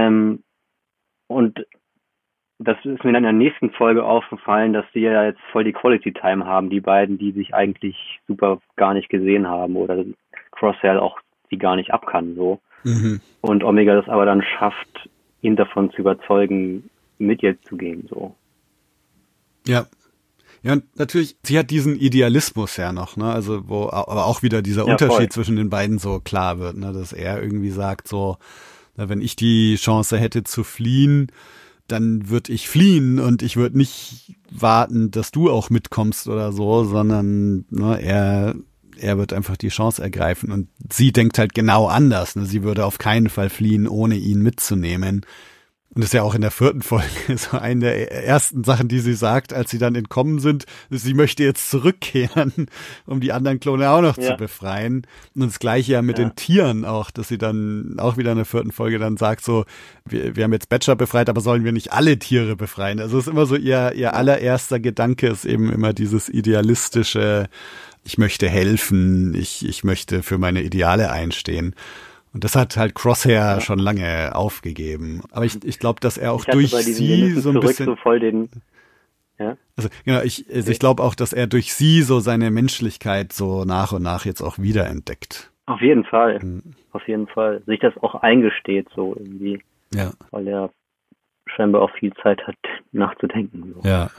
Speaker 4: Und das ist mir dann in der nächsten Folge aufgefallen, dass sie ja jetzt voll die Quality Time haben, die beiden, die sich eigentlich super gar nicht gesehen haben oder Crosshair auch sie gar nicht ab kann, so. Und Omega das aber dann schafft, ihn davon zu überzeugen, mit ihr zu gehen, so.
Speaker 3: Ja. Ja, und natürlich, sie hat diesen Idealismus ja noch, ne, also aber auch wieder dieser Unterschied zwischen den beiden so klar wird, ne, dass er irgendwie sagt so, na, wenn ich die Chance hätte zu fliehen, dann würde ich fliehen und ich würde nicht warten, dass du auch mitkommst oder so, sondern ne, er wird einfach die Chance ergreifen und sie denkt halt genau anders. Ne? Sie würde auf keinen Fall fliehen, ohne ihn mitzunehmen. Und das ist ja auch in der 4. Folge so eine der ersten Sachen, die sie sagt, als sie dann entkommen sind. Sie möchte jetzt zurückkehren, um die anderen Klone auch noch zu befreien. Und das Gleiche ja mit den Tieren auch, dass sie dann auch wieder in der 4. Folge dann sagt so, wir haben jetzt Badger befreit, aber sollen wir nicht alle Tiere befreien? Also es ist immer so ihr allererster Gedanke ist eben immer dieses idealistische, ich möchte helfen, ich möchte für meine Ideale einstehen. Und das hat halt Crosshair schon lange aufgegeben. Aber ich glaube, dass er auch durch sie so ein bisschen...
Speaker 4: So voll den,
Speaker 3: Also genau, ich glaube auch, dass er durch sie so seine Menschlichkeit so nach und nach jetzt auch wiederentdeckt.
Speaker 4: Auf jeden Fall. Auf jeden Fall. Sich das auch eingesteht so irgendwie.
Speaker 3: Ja.
Speaker 4: Weil er scheinbar auch viel Zeit hat, nachzudenken. So.
Speaker 3: Ja.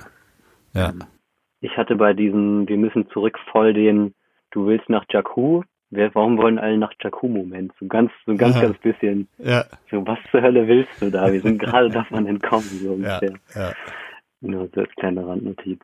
Speaker 4: Ich hatte bei diesem, wir müssen zurück voll den, du willst nach Jakku, warum wollen alle nach Jakku-Moment? So ganz bisschen.
Speaker 3: Ja.
Speaker 4: So, was zur Hölle willst du da? Wir sind gerade davon entkommen, so ungefähr.
Speaker 3: Ja.
Speaker 4: Nur so als kleine Randnotiz.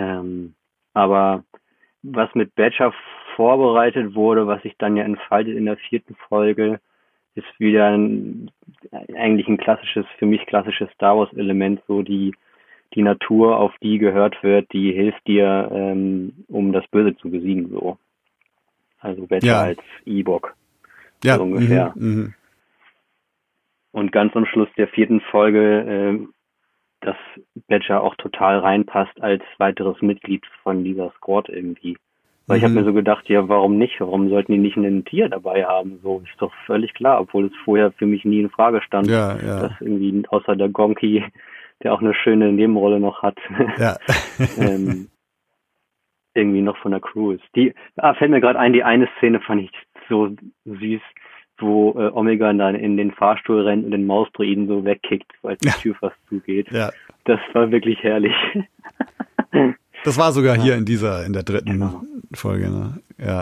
Speaker 4: Aber was mit Badger vorbereitet wurde, was sich dann ja entfaltet in der 4. Folge, ist wieder eigentlich ein für mich klassisches Star Wars Element, so die Natur, auf die gehört wird, die hilft dir, um das Böse zu besiegen, so. Also Badger als Ewok.
Speaker 3: Ja.
Speaker 4: So ungefähr. Und ganz am Schluss der 4. Folge, dass Badger auch total reinpasst als weiteres Mitglied von dieser Squad irgendwie. Weil ich habe mir so gedacht, ja, warum nicht? Warum sollten die nicht ein Tier dabei haben? So ist doch völlig klar, obwohl es vorher für mich nie in Frage stand, dass irgendwie außer der Gonki, der auch eine schöne Nebenrolle noch hat, irgendwie noch von der Crew ist. Fällt mir gerade ein, die eine Szene fand ich so süß, wo Omega dann in den Fahrstuhl rennt und den Mausdruiden so wegkickt, weil die Tür fast zugeht. Ja. Das war wirklich herrlich.
Speaker 3: Das war sogar hier in der 3. Folge, ne?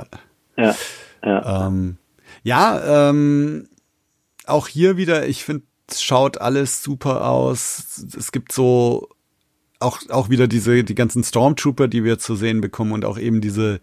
Speaker 3: Auch hier wieder, ich finde, es schaut alles super aus. Es gibt so auch wieder die ganzen Stormtrooper, die wir zu sehen bekommen und auch eben diese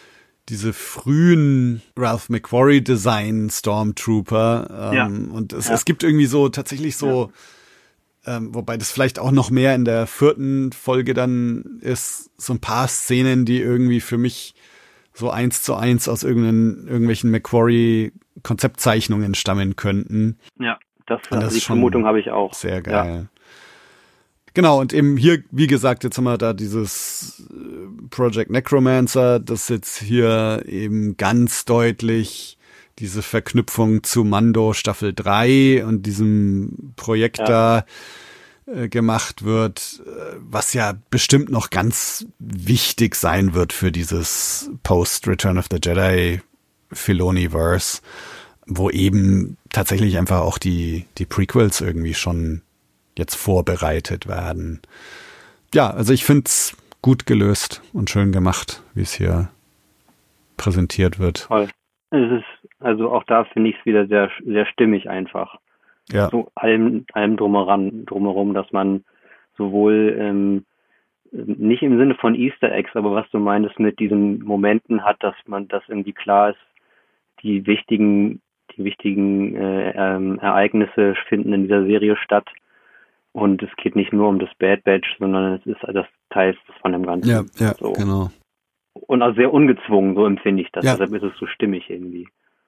Speaker 3: frühen Ralph McQuarrie Design Stormtrooper. Und es gibt irgendwie so tatsächlich so, wobei das vielleicht auch noch mehr in der 4. Folge dann ist, so ein paar Szenen, die irgendwie für mich so 1:1 aus irgendwelchen McQuarrie Konzeptzeichnungen stammen könnten.
Speaker 4: Ja, die Vermutung habe ich auch.
Speaker 3: Sehr geil. Ja. Genau, und eben hier, wie gesagt, jetzt haben wir da dieses Project Necromancer, das jetzt hier eben ganz deutlich diese Verknüpfung zu Mando Staffel 3 und diesem Projekt da gemacht wird, was ja bestimmt noch ganz wichtig sein wird für dieses Post-Return of the Jedi Filoniverse, wo eben tatsächlich einfach auch die Prequels irgendwie schon jetzt vorbereitet werden. Ja, also ich finde es gut gelöst und schön gemacht, wie es hier präsentiert wird.
Speaker 4: Toll. Also auch da finde ich es wieder sehr, sehr stimmig einfach.
Speaker 3: Ja.
Speaker 4: So allem drumherum, dass man sowohl nicht im Sinne von Easter Eggs, aber was du meintest mit diesen Momenten hat, dass irgendwie klar ist, die wichtigen Ereignisse finden in dieser Serie statt. Und es geht nicht nur um das Bad Batch, sondern es ist das Teil von dem Ganzen.
Speaker 3: Ja,
Speaker 4: so.
Speaker 3: genau.
Speaker 4: Und auch sehr ungezwungen, so empfinde ich das.
Speaker 3: Ja.
Speaker 4: Deshalb ist es so stimmig irgendwie.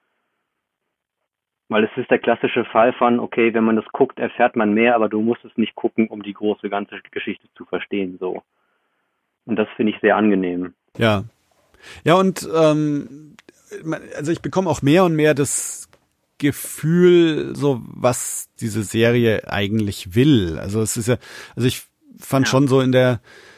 Speaker 4: Weil es ist der klassische Fall von, okay, wenn man das guckt, erfährt man mehr, aber du musst es nicht gucken, um die große ganze Geschichte zu verstehen, so. Und das finde ich sehr angenehm.
Speaker 3: Ja. Ja, und also ich bekomme auch mehr und mehr das Gefühl, so was diese Serie eigentlich will. Also es ist ja, also ich fand schon so in der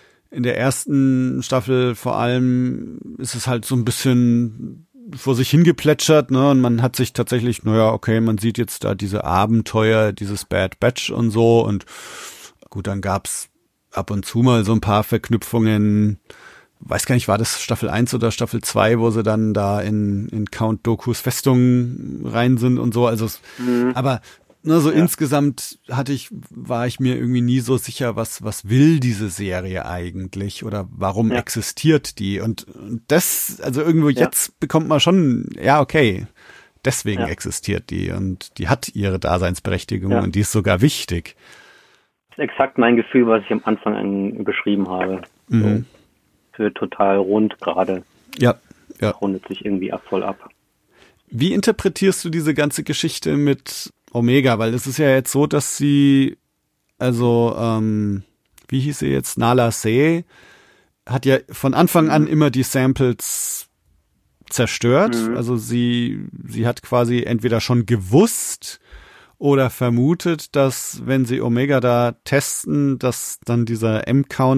Speaker 3: ersten Staffel vor allem ist es halt so ein bisschen vor sich hingeplätschert, ne, und man hat sich tatsächlich, naja, okay, man sieht jetzt da diese Abenteuer, dieses Bad Batch und so, und gut, dann gab's ab und zu mal so ein paar Verknüpfungen, weiß gar nicht, war das Staffel 1 oder Staffel 2, wo sie dann da in Count Dooku's Festung rein sind und so, also aber ne, so insgesamt war ich mir irgendwie nie so sicher, was will diese Serie eigentlich oder warum existiert die, und das, also irgendwo jetzt bekommt man schon, ja, okay, deswegen existiert die und die hat ihre Daseinsberechtigung und die ist sogar wichtig.
Speaker 4: Das ist exakt mein Gefühl, was ich am Anfang beschrieben habe. So, für total rund gerade. Ja. Rundet sich irgendwie voll ab.
Speaker 3: Wie interpretierst du diese ganze Geschichte mit Omega? Weil es ist ja jetzt so, dass sie, also, wie hieß sie jetzt? Nala Se hat ja von Anfang an immer die Samples zerstört. Also sie hat quasi entweder schon gewusst oder vermutet, dass wenn sie Omega da testen, dass dann dieser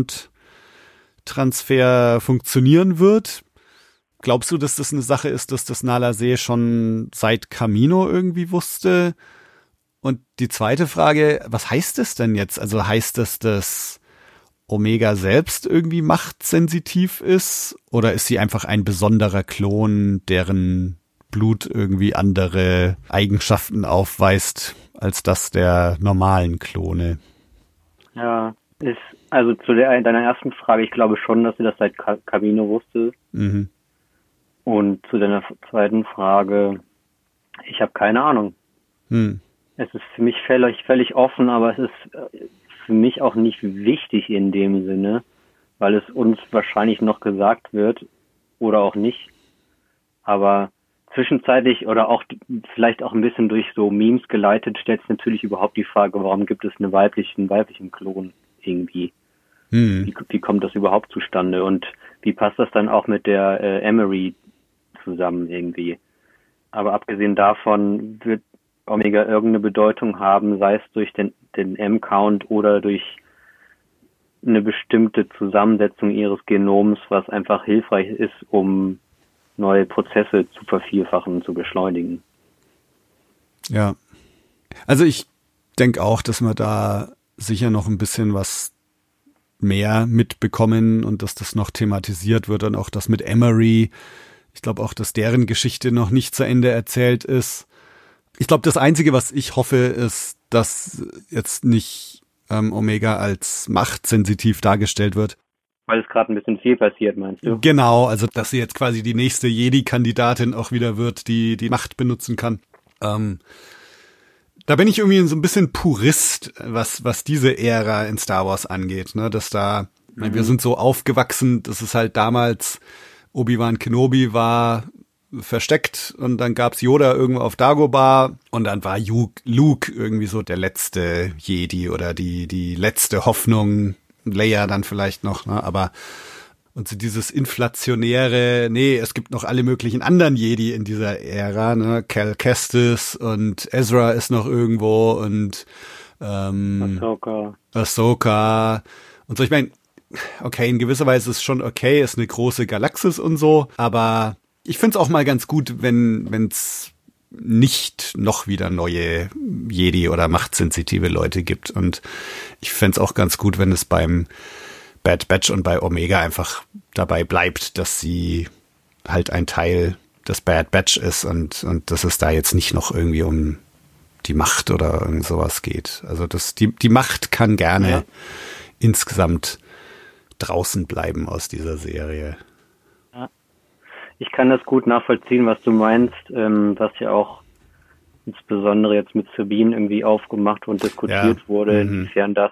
Speaker 3: M-Count-Transfer funktionieren wird. Glaubst du, dass das eine Sache ist, dass das Nala Se schon seit Kamino irgendwie wusste? Und die zweite Frage, was heißt es denn jetzt? Also heißt es, dass Omega selbst irgendwie machtsensitiv ist? Oder ist sie einfach ein besonderer Klon, deren Blut irgendwie andere Eigenschaften aufweist als das der normalen Klone?
Speaker 4: Ja, also zu deiner ersten Frage, ich glaube schon, dass sie das seit Kamino wusste. Und zu deiner zweiten Frage, ich habe keine Ahnung. Es ist für mich völlig offen, aber es ist für mich auch nicht wichtig in dem Sinne, weil es uns wahrscheinlich noch gesagt wird oder auch nicht. Aber zwischenzeitlich oder auch vielleicht auch ein bisschen durch so Memes geleitet, stellt sich natürlich überhaupt die Frage, warum gibt es einen weiblichen Klon irgendwie? Wie kommt das überhaupt zustande? Und wie passt das dann auch mit der Emery zusammen irgendwie? Aber abgesehen davon wird Omega irgendeine Bedeutung haben, sei es durch den M-Count oder durch eine bestimmte Zusammensetzung ihres Genoms, was einfach hilfreich ist, um neue Prozesse zu vervielfachen und zu beschleunigen.
Speaker 3: Ja, also ich denke auch, dass wir da sicher noch ein bisschen was mehr mitbekommen und dass das noch thematisiert wird und auch das mit Emery. Ich glaube auch, dass deren Geschichte noch nicht zu Ende erzählt ist. Ich glaube, das Einzige, was ich hoffe, ist, dass jetzt nicht Omega als machtsensitiv dargestellt wird.
Speaker 4: Weil es gerade ein bisschen viel passiert, meinst du?
Speaker 3: Genau, also dass sie jetzt quasi die nächste Jedi-Kandidatin auch wieder wird, die Macht benutzen kann. Da bin ich irgendwie so ein bisschen Purist, was diese Ära in Star Wars angeht, ne? Dass da, wir sind so aufgewachsen, dass es halt damals Obi-Wan Kenobi war versteckt und dann gab's Yoda irgendwo auf Dagobah und dann war Luke irgendwie so der letzte Jedi oder die letzte Hoffnung, Leia dann vielleicht noch, ne? Aber und so dieses inflationäre, es gibt noch alle möglichen anderen Jedi in dieser Ära, ne? Cal Kestis und Ezra ist noch irgendwo und Ahsoka und so. Ich meine, okay, in gewisser Weise ist es schon okay, ist eine große Galaxis und so, aber ich find's auch mal ganz gut, wenn's nicht noch wieder neue Jedi oder machtsensitive Leute gibt. Und ich fänd's auch ganz gut, wenn es beim Bad Batch und bei Omega einfach dabei bleibt, dass sie halt ein Teil des Bad Batch ist und dass es da jetzt nicht noch irgendwie um die Macht oder irgend sowas geht. Also die Macht kann gerne insgesamt draußen bleiben aus dieser Serie.
Speaker 4: Ich kann das gut nachvollziehen, was du meinst, was ja auch insbesondere jetzt mit Sabine irgendwie aufgemacht und diskutiert wurde, inwiefern das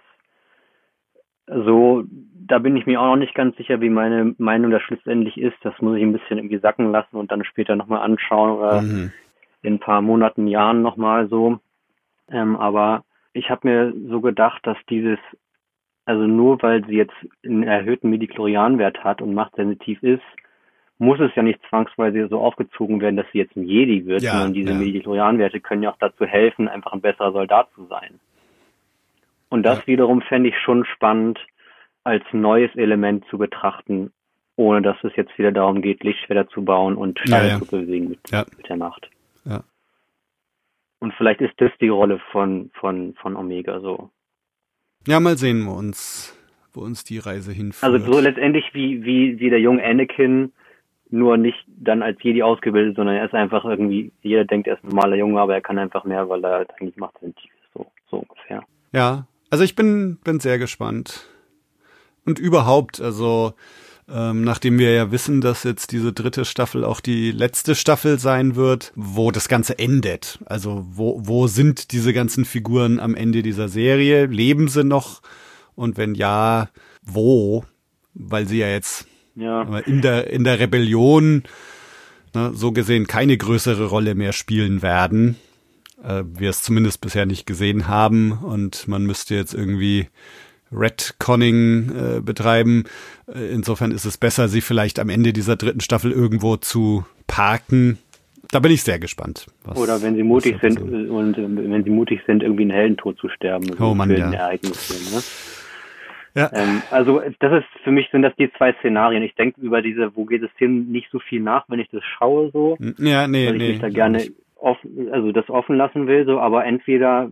Speaker 4: so, da bin ich mir auch noch nicht ganz sicher, wie meine Meinung da schlussendlich ist. Das muss ich ein bisschen irgendwie sacken lassen und dann später nochmal anschauen oder in ein paar Monaten, Jahren nochmal so. Aber ich habe mir so gedacht, dass also nur weil sie jetzt einen erhöhten Midichlorian-Wert hat und machtsensitiv ist, muss es ja nicht zwangsweise so aufgezogen werden, dass sie jetzt ein Jedi wird, sondern diese Midichlorian-Werte können ja auch dazu helfen, einfach ein besserer Soldat zu sein. Und das wiederum fände ich schon spannend, als neues Element zu betrachten, ohne dass es jetzt wieder darum geht, Lichtschwerter zu bauen und schneller zu bewegen mit der Macht.
Speaker 3: Ja.
Speaker 4: Und vielleicht ist das die Rolle von Omega so.
Speaker 3: Ja, mal sehen, wo uns die Reise hinführt.
Speaker 4: Also so letztendlich wie der junge Anakin, nur nicht dann als Jedi ausgebildet, sondern er ist einfach irgendwie, jeder denkt, er ist ein normaler Junge, aber er kann einfach mehr, weil er halt eigentlich machtsensitiv ist, so ungefähr.
Speaker 3: Ja, also ich bin sehr gespannt. Und überhaupt, also nachdem wir ja wissen, dass jetzt diese 3. Staffel auch die letzte Staffel sein wird, wo das Ganze endet. Also wo sind diese ganzen Figuren am Ende dieser Serie? Leben sie noch? Und wenn ja, wo? Weil sie ja jetzt in der Rebellion so gesehen keine größere Rolle mehr spielen werden. Wir es zumindest bisher nicht gesehen haben und man müsste jetzt irgendwie Retconning betreiben. Insofern ist es besser, sie vielleicht am Ende dieser 3. Staffel irgendwo zu parken. Da bin ich sehr gespannt.
Speaker 4: Oder wenn sie mutig sind irgendwie einen Heldentod zu sterben.
Speaker 3: Oh Mann,
Speaker 4: für ein Ereignis, ne? Ja. Also sind das die 2 Szenarien. Ich denke über wo geht es hin, nicht so viel nach, wenn ich das schaue so.
Speaker 3: Ja, nee.
Speaker 4: Weil ich mich da gerne offen lassen will, so, aber entweder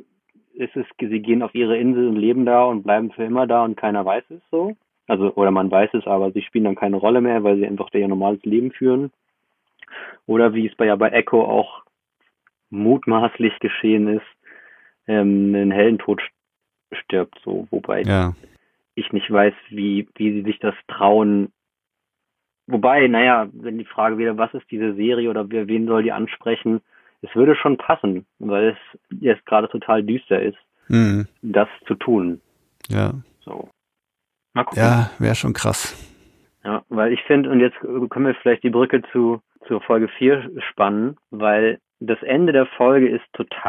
Speaker 4: sie gehen auf ihre Insel und leben da und bleiben für immer da und keiner weiß es so. Also, oder man weiß es, aber sie spielen dann keine Rolle mehr, weil sie einfach ihr normales Leben führen. Oder wie es bei Echo auch mutmaßlich geschehen ist, einen Heldentod stirbt, so, wobei ich nicht weiß, wie sie sich das trauen. Wobei, wenn die Frage wieder, was ist diese Serie oder wen soll die ansprechen, es würde schon passen, weil es jetzt gerade total düster ist, das zu tun.
Speaker 3: Ja.
Speaker 4: So. Mal gucken.
Speaker 3: Ja, wäre schon krass.
Speaker 4: Ja, weil ich finde, und jetzt können wir vielleicht die Brücke zur Folge 4 spannen, weil das Ende der Folge ist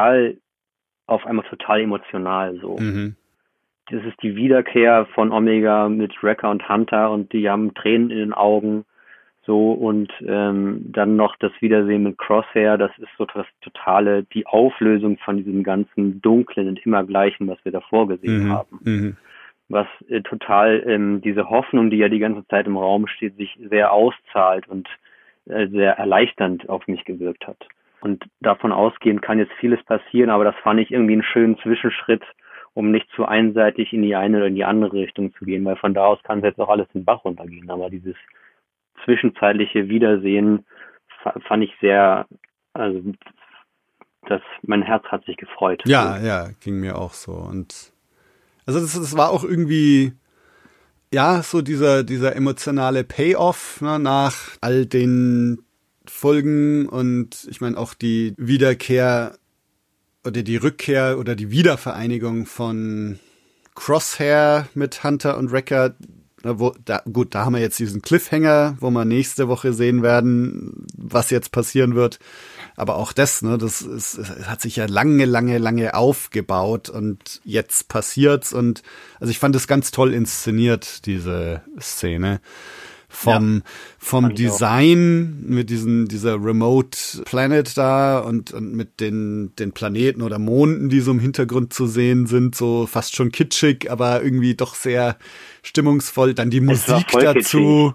Speaker 4: auf einmal total emotional so. Das ist die Wiederkehr von Omega mit Wrecker und Hunter und die haben Tränen in den Augen. So, und dann noch das Wiedersehen mit Crosshair, das ist so das Totale, die Auflösung von diesem ganzen Dunklen und Immergleichen, was wir davor gesehen haben. Was total diese Hoffnung, die ja die ganze Zeit im Raum steht, sich sehr auszahlt und sehr erleichternd auf mich gewirkt hat. Und davon ausgehend kann jetzt vieles passieren, aber das fand ich irgendwie einen schönen Zwischenschritt, um nicht zu einseitig in die eine oder in die andere Richtung zu gehen, weil von da aus kann es jetzt auch alles den Bach runtergehen, aber dieses zwischenzeitliche Wiedersehen fand ich sehr, also mein Herz hat sich gefreut.
Speaker 3: Ja, ging mir auch so. Und also das war auch irgendwie, so dieser emotionale Payoff, nach all den Folgen und ich meine auch die Wiederkehr oder die Rückkehr oder die Wiedervereinigung von Crosshair mit Hunter und Wrecker. Da haben wir jetzt diesen Cliffhanger, wo wir nächste Woche sehen werden, was jetzt passieren wird. Aber auch das hat sich ja lange aufgebaut und jetzt passiert's. Und also ich fand es ganz toll inszeniert, diese Szene. Vom Design mit dieser Remote Planet da und mit den Planeten oder Monden, die so im Hintergrund zu sehen sind, so fast schon kitschig, aber irgendwie doch sehr stimmungsvoll. Dann die Musik dazu.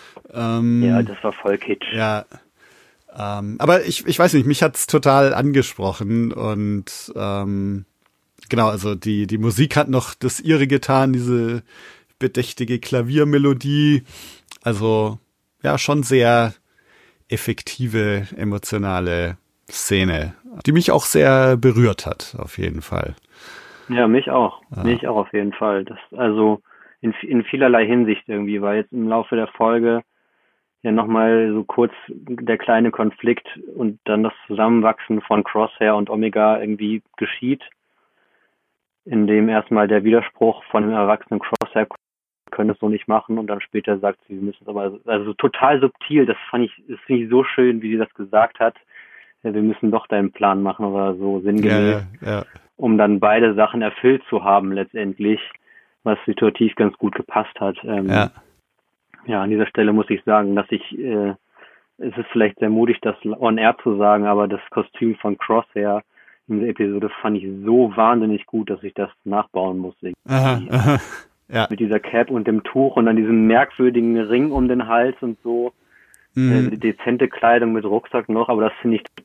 Speaker 4: Das war voll kitsch.
Speaker 3: Ja. Aber ich weiß nicht, mich hat's total angesprochen und genau, also die Musik hat noch das ihre getan, diese bedächtige Klaviermelodie. Also, ja, schon sehr effektive, emotionale Szene, die mich auch sehr berührt hat, auf jeden Fall.
Speaker 4: Ja, mich auch. Mich auch auf jeden Fall. Das, also, in vielerlei Hinsicht irgendwie, weil jetzt im Laufe der Folge ja nochmal so kurz der kleine Konflikt und dann das Zusammenwachsen von Crosshair und Omega irgendwie geschieht, in dem erstmal der Widerspruch von dem erwachsenen Crosshair können es so nicht machen und dann später sagt sie, wir müssen es aber, also total subtil, das finde ich so schön, wie sie das gesagt hat, wir müssen doch deinen Plan machen oder so sinngemäß, um dann beide Sachen erfüllt zu haben letztendlich, was situativ ganz gut gepasst hat. Ja, an dieser Stelle muss ich sagen, dass es ist vielleicht sehr mutig, das on air zu sagen, aber das Kostüm von Crosshair in der Episode fand ich so wahnsinnig gut, dass ich das nachbauen musste. Ja. Mit dieser Cap und dem Tuch und dann diesem merkwürdigen Ring um den Hals und so. Die dezente Kleidung mit Rucksack noch, aber das finde ich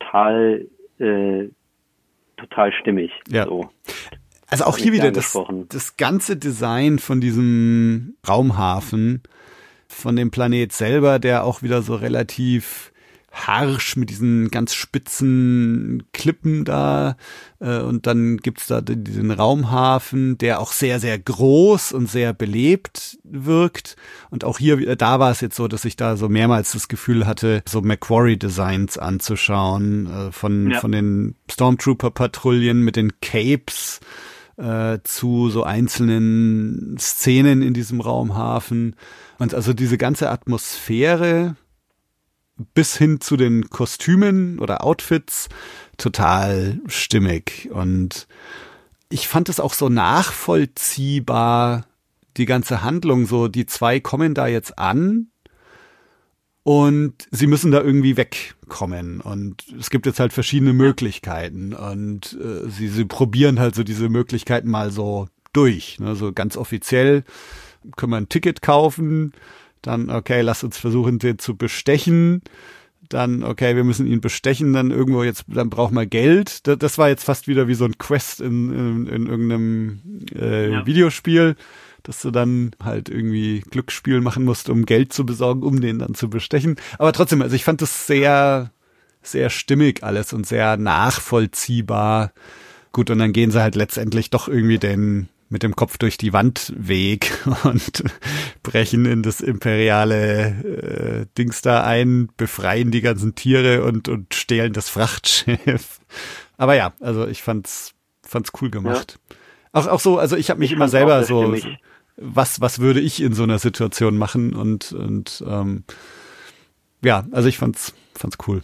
Speaker 4: total stimmig.
Speaker 3: Ja.
Speaker 4: So.
Speaker 3: Also auch hier wieder das ganze Design von diesem Raumhafen, von dem Planet selber, der auch wieder so relativ harsch mit diesen ganz spitzen Klippen da und dann gibt's da diesen Raumhafen, der auch sehr, sehr groß und sehr belebt wirkt und auch hier, da war es jetzt so, dass ich da so mehrmals das Gefühl hatte, so Macquarie-Designs anzuschauen, von den Stormtrooper-Patrouillen mit den Capes zu so einzelnen Szenen in diesem Raumhafen und also diese ganze Atmosphäre bis hin zu den Kostümen oder Outfits total stimmig und ich fand es auch so nachvollziehbar, die ganze Handlung, so die zwei kommen da jetzt an und sie müssen da irgendwie wegkommen und es gibt jetzt halt verschiedene Möglichkeiten und sie probieren halt so diese Möglichkeiten mal so durch, ne? So ganz offiziell können wir ein Ticket kaufen, dann, okay, lass uns versuchen, den zu bestechen. Dann, okay, wir müssen ihn bestechen, dann irgendwo jetzt, dann brauchen wir Geld. Das war jetzt fast wieder wie so ein Quest in irgendeinem Videospiel, dass du dann halt irgendwie Glücksspiel machen musst, um Geld zu besorgen, um den dann zu bestechen. Aber trotzdem, also ich fand das sehr, sehr stimmig alles und sehr nachvollziehbar. Gut, und dann gehen sie halt letztendlich doch irgendwie mit dem Kopf durch die Wand Weg und brechen in das imperiale Dings da ein, befreien die ganzen Tiere und stehlen das Frachtschiff. Aber ja, also ich fand's cool gemacht. Ja. Auch so, also ich habe mich immer selber so, was würde ich in so einer Situation machen und ja, also ich fand's cool.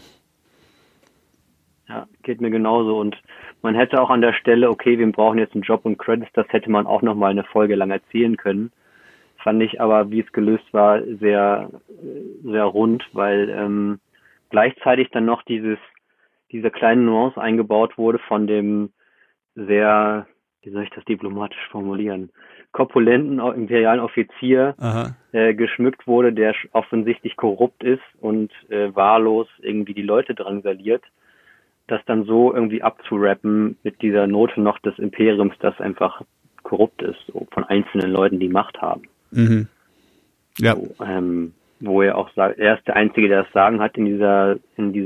Speaker 4: Ja, geht mir genauso und man hätte auch an der Stelle, okay, wir brauchen jetzt einen Job und Credits, das hätte man auch nochmal eine Folge lang erzählen können. Fand ich aber, wie es gelöst war, sehr, sehr rund, weil gleichzeitig dann noch diese kleine Nuance eingebaut wurde von dem sehr, wie soll ich das diplomatisch formulieren, korpulenten imperialen Offizier geschmückt wurde, der offensichtlich korrupt ist und wahllos irgendwie die Leute drangsaliert. Das dann so irgendwie abzurappen mit dieser Note noch des Imperiums, das einfach korrupt ist, so von einzelnen Leuten, die Macht haben.
Speaker 3: Mhm. Ja.
Speaker 4: So, wo er auch sagt, er ist der Einzige, der das Sagen hat in der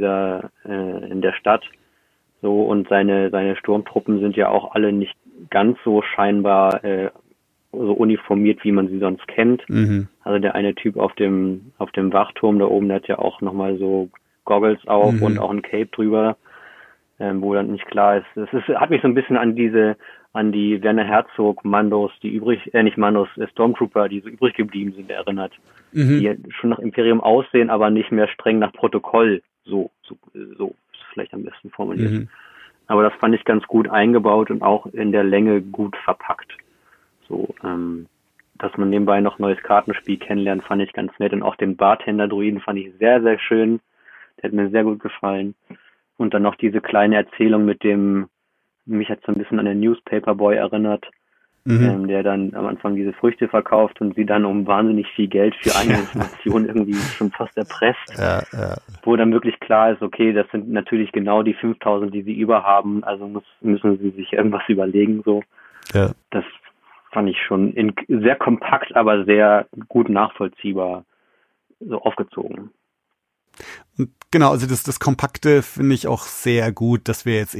Speaker 4: Stadt. So, und seine Sturmtruppen sind ja auch alle nicht ganz so scheinbar so uniformiert, wie man sie sonst kennt.
Speaker 3: Mhm.
Speaker 4: Also der eine Typ auf dem Wachturm da oben, der hat ja auch nochmal so Goggles auf und auch ein Cape drüber. Wo dann nicht klar ist. Hat mich so ein bisschen an die Werner Herzog Mandos, Stormtrooper, die so übrig geblieben sind, erinnert. Die schon nach Imperium aussehen, aber nicht mehr streng nach Protokoll. So ist vielleicht am besten formuliert. Aber das fand ich ganz gut eingebaut und auch in der Länge gut verpackt. So, dass man nebenbei noch neues Kartenspiel kennenlernt, fand ich ganz nett. Und auch den Bartender-Druiden fand ich sehr, sehr schön. Der hat mir sehr gut gefallen. Und dann noch diese kleine Erzählung mich hat so ein bisschen an den Newspaper Boy erinnert, der dann am Anfang diese Früchte verkauft und sie dann um wahnsinnig viel Geld für eine Information irgendwie schon fast erpresst.
Speaker 3: Ja.
Speaker 4: Wo dann wirklich klar ist, okay, das sind natürlich genau die 5.000, die sie überhaben, also müssen sie sich irgendwas überlegen, so.
Speaker 3: Ja.
Speaker 4: Das fand ich schon sehr kompakt, aber sehr gut nachvollziehbar so aufgezogen.
Speaker 3: Und genau, also das Kompakte finde ich auch sehr gut, dass wir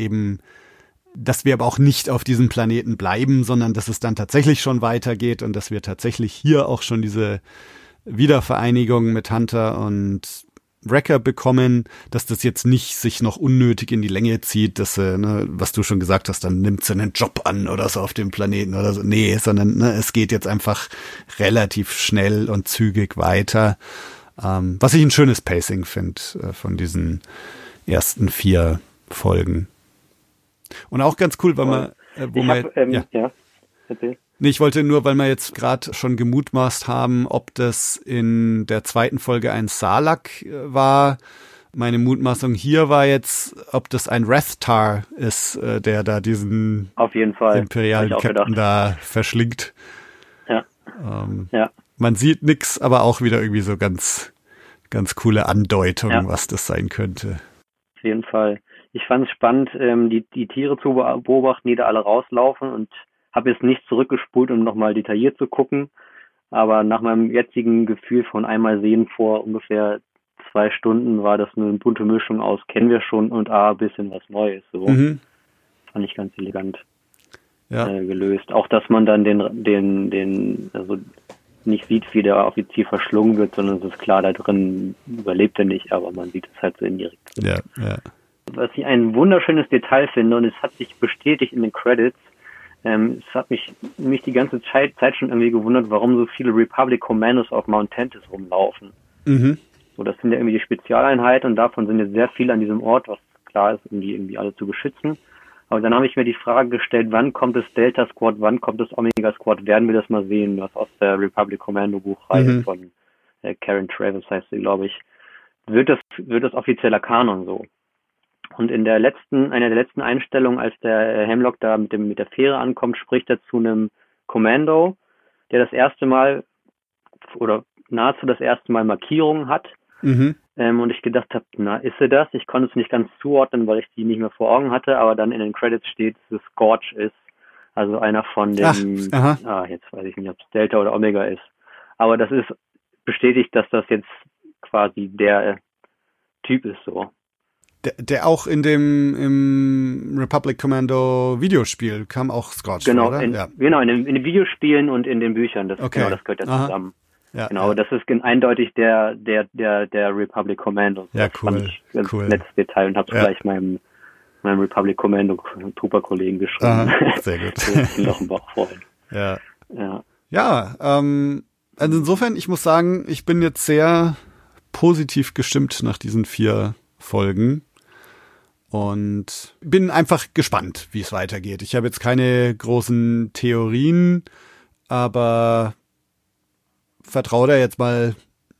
Speaker 3: aber auch nicht auf diesem Planeten bleiben, sondern dass es dann tatsächlich schon weitergeht und dass wir tatsächlich hier auch schon diese Wiedervereinigung mit Hunter und Wrecker bekommen, dass das jetzt nicht sich noch unnötig in die Länge zieht, dass was du schon gesagt hast, dann nimmt sie einen Job an oder so auf dem Planeten oder so. Nee, sondern es geht jetzt einfach relativ schnell und zügig weiter. Was ich ein schönes Pacing finde von diesen ersten 4 Folgen. Und auch ganz cool, weil man,
Speaker 4: erzähl.
Speaker 3: Nee, ich wollte nur, weil wir jetzt gerade schon gemutmaßt haben, ob das in der zweiten Folge ein Sarlacc war. Meine Mutmaßung hier war jetzt, ob das ein Rathtar ist, der da diesen
Speaker 4: auf jeden Fall
Speaker 3: imperialen Captain da verschlingt.
Speaker 4: Ja.
Speaker 3: Man sieht nix, aber auch wieder irgendwie so ganz, ganz coole Andeutung, was das sein könnte.
Speaker 4: Auf jeden Fall. Ich fand es spannend, die Tiere zu beobachten, die da alle rauslaufen, und habe jetzt nicht zurückgespult, um nochmal detailliert zu gucken, aber nach meinem jetzigen Gefühl von einmal sehen vor ungefähr 2 Stunden war das eine bunte Mischung aus kennen wir schon und ein bisschen was Neues. So. Fand ich ganz elegant gelöst. Auch, dass man dann den also nicht sieht, wie der Offizier verschlungen wird, sondern es ist klar, da drin überlebt er nicht, aber man sieht es halt so indirekt.
Speaker 3: Ja.
Speaker 4: Was ich ein wunderschönes Detail finde, und es hat sich bestätigt in den Credits, es hat mich die ganze Zeit schon irgendwie gewundert, warum so viele Republic Commandos auf Mount Tantiss rumlaufen. So, das sind ja irgendwie die Spezialeinheiten und davon sind jetzt sehr viele an diesem Ort, was klar ist, um die irgendwie alle zu beschützen. Aber dann habe ich mir die Frage gestellt, wann kommt das Delta Squad, wann kommt das Omega Squad, werden wir das mal sehen, was aus der Republic Commando Buchreihe von Karen Travis heißt sie, glaube ich. Wird das offizieller Kanon so? Und in einer der letzten Einstellungen, als der Hemlock da mit der Fähre ankommt, spricht er zu einem Kommando, der das erste Mal oder nahezu das erste Mal Markierungen hat. Und ich gedacht habe, ist sie das? Ich konnte es nicht ganz zuordnen, weil ich die nicht mehr vor Augen hatte, aber dann in den Credits steht, dass es Scorch ist. Also einer von den, jetzt weiß ich nicht, ob es Delta oder Omega ist. Aber das ist bestätigt, dass das jetzt quasi der Typ ist so.
Speaker 3: Der auch im Republic Commando Videospiel kam auch Scorch,
Speaker 4: genau,
Speaker 3: oder?
Speaker 4: Genau, in den Videospielen und in den Büchern. Das gehört ja zusammen. Ja, genau, das ist eindeutig der Republic Commando.
Speaker 3: Ja, cool.
Speaker 4: Das fand ich ganz nettes Detail und habe es gleich meinem Republic Commando Trooper-Kollegen geschrieben.
Speaker 3: Sehr gut.
Speaker 4: Noch im Bauch freuen.
Speaker 3: Ja, also insofern, ich muss sagen, ich bin jetzt sehr positiv gestimmt nach diesen 4 Folgen. Und bin einfach gespannt, wie es weitergeht. Ich habe jetzt keine großen Theorien, aber vertraue da jetzt mal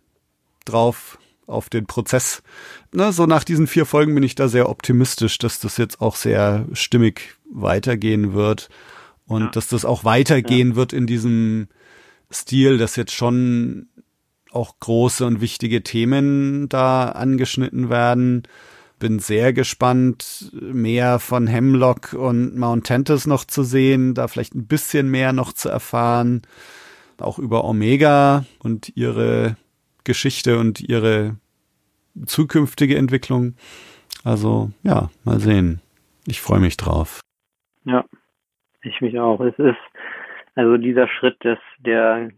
Speaker 3: drauf auf den Prozess. So nach diesen 4 Folgen bin ich da sehr optimistisch, dass das jetzt auch sehr stimmig weitergehen wird und dass das auch weitergehen wird in diesem Stil, dass jetzt schon auch große und wichtige Themen da angeschnitten werden. Bin sehr gespannt, mehr von Hemlock und Mount Tantiss noch zu sehen, da vielleicht ein bisschen mehr noch zu erfahren, auch über Omega und ihre Geschichte und ihre zukünftige Entwicklung. Also ja, mal sehen. Ich freue mich drauf.
Speaker 4: Ja, ich mich auch. Es ist also dieser Schritt der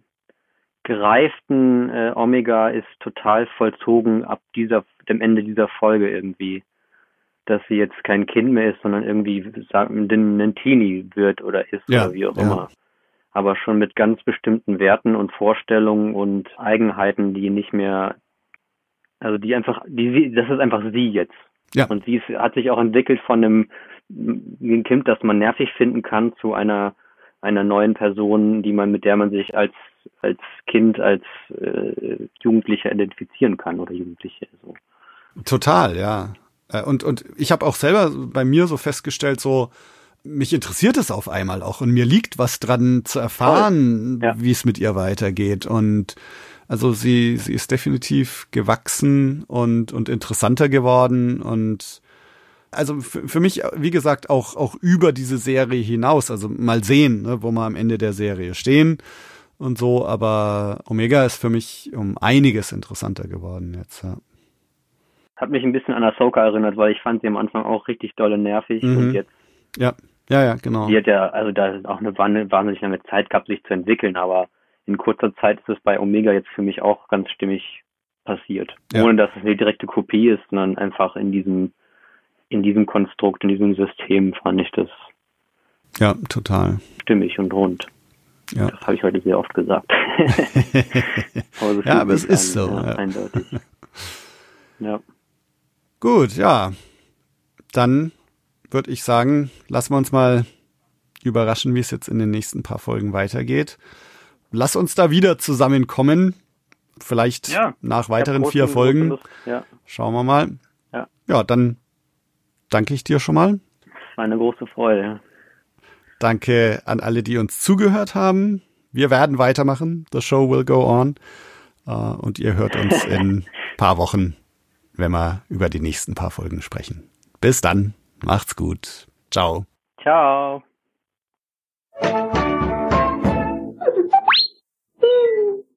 Speaker 4: gereiften Omega ist total vollzogen ab dem Ende dieser Folge irgendwie, dass sie jetzt kein Kind mehr ist, sondern irgendwie ein Teenie wird oder ist oder wie auch immer. Aber schon mit ganz bestimmten Werten und Vorstellungen und Eigenheiten, die nicht mehr, also das ist einfach sie jetzt.
Speaker 3: Ja.
Speaker 4: Und sie hat sich auch entwickelt von einem Kind, das man nervig finden kann, zu einer neuen Person, mit der man sich als Kind, als Jugendlicher identifizieren kann oder Jugendliche. So.
Speaker 3: Total, ja. Und ich habe auch selber bei mir so festgestellt, so mich interessiert es auf einmal auch und mir liegt was dran zu erfahren, wie es mit ihr weitergeht. Und also sie ist definitiv gewachsen und interessanter geworden und also für mich, wie gesagt, auch über diese Serie hinaus, also mal sehen, ne, wo wir am Ende der Serie stehen und so, aber Omega ist für mich um einiges interessanter geworden jetzt, ja.
Speaker 4: Hat mich ein bisschen an Ahsoka erinnert, weil ich fand sie am Anfang auch richtig dolle nervig und jetzt.
Speaker 3: Ja, genau.
Speaker 4: Die hat ja, also da ist auch eine wahnsinnig lange Zeit gehabt, sich zu entwickeln, aber in kurzer Zeit ist es bei Omega jetzt für mich auch ganz stimmig passiert.
Speaker 3: Ja.
Speaker 4: Ohne dass es eine direkte Kopie ist, sondern einfach in diesem Konstrukt, in diesem System fand ich das
Speaker 3: Ja, total.
Speaker 4: stimmig und rund.
Speaker 3: Ja.
Speaker 4: Das habe ich heute sehr oft gesagt.
Speaker 3: Ja, aber es ist so.
Speaker 4: Ja,
Speaker 3: Ja.
Speaker 4: eindeutig. Ja.
Speaker 3: Gut, ja. Dann würde ich sagen, lassen wir uns mal überraschen, wie es jetzt in den nächsten paar Folgen weitergeht. Lass uns da wieder zusammenkommen. Vielleicht nach weiteren 4 Folgen.
Speaker 4: Lust. Ja.
Speaker 3: Schauen wir mal.
Speaker 4: Ja.
Speaker 3: Ja, dann danke ich dir schon mal.
Speaker 4: Das war eine große Freude.
Speaker 3: Danke an alle, die uns zugehört haben. Wir werden weitermachen. The show will go on. Und ihr hört uns in ein paar Wochen, wenn wir über die nächsten paar Folgen sprechen. Bis dann. Macht's gut. Ciao.
Speaker 4: Ciao.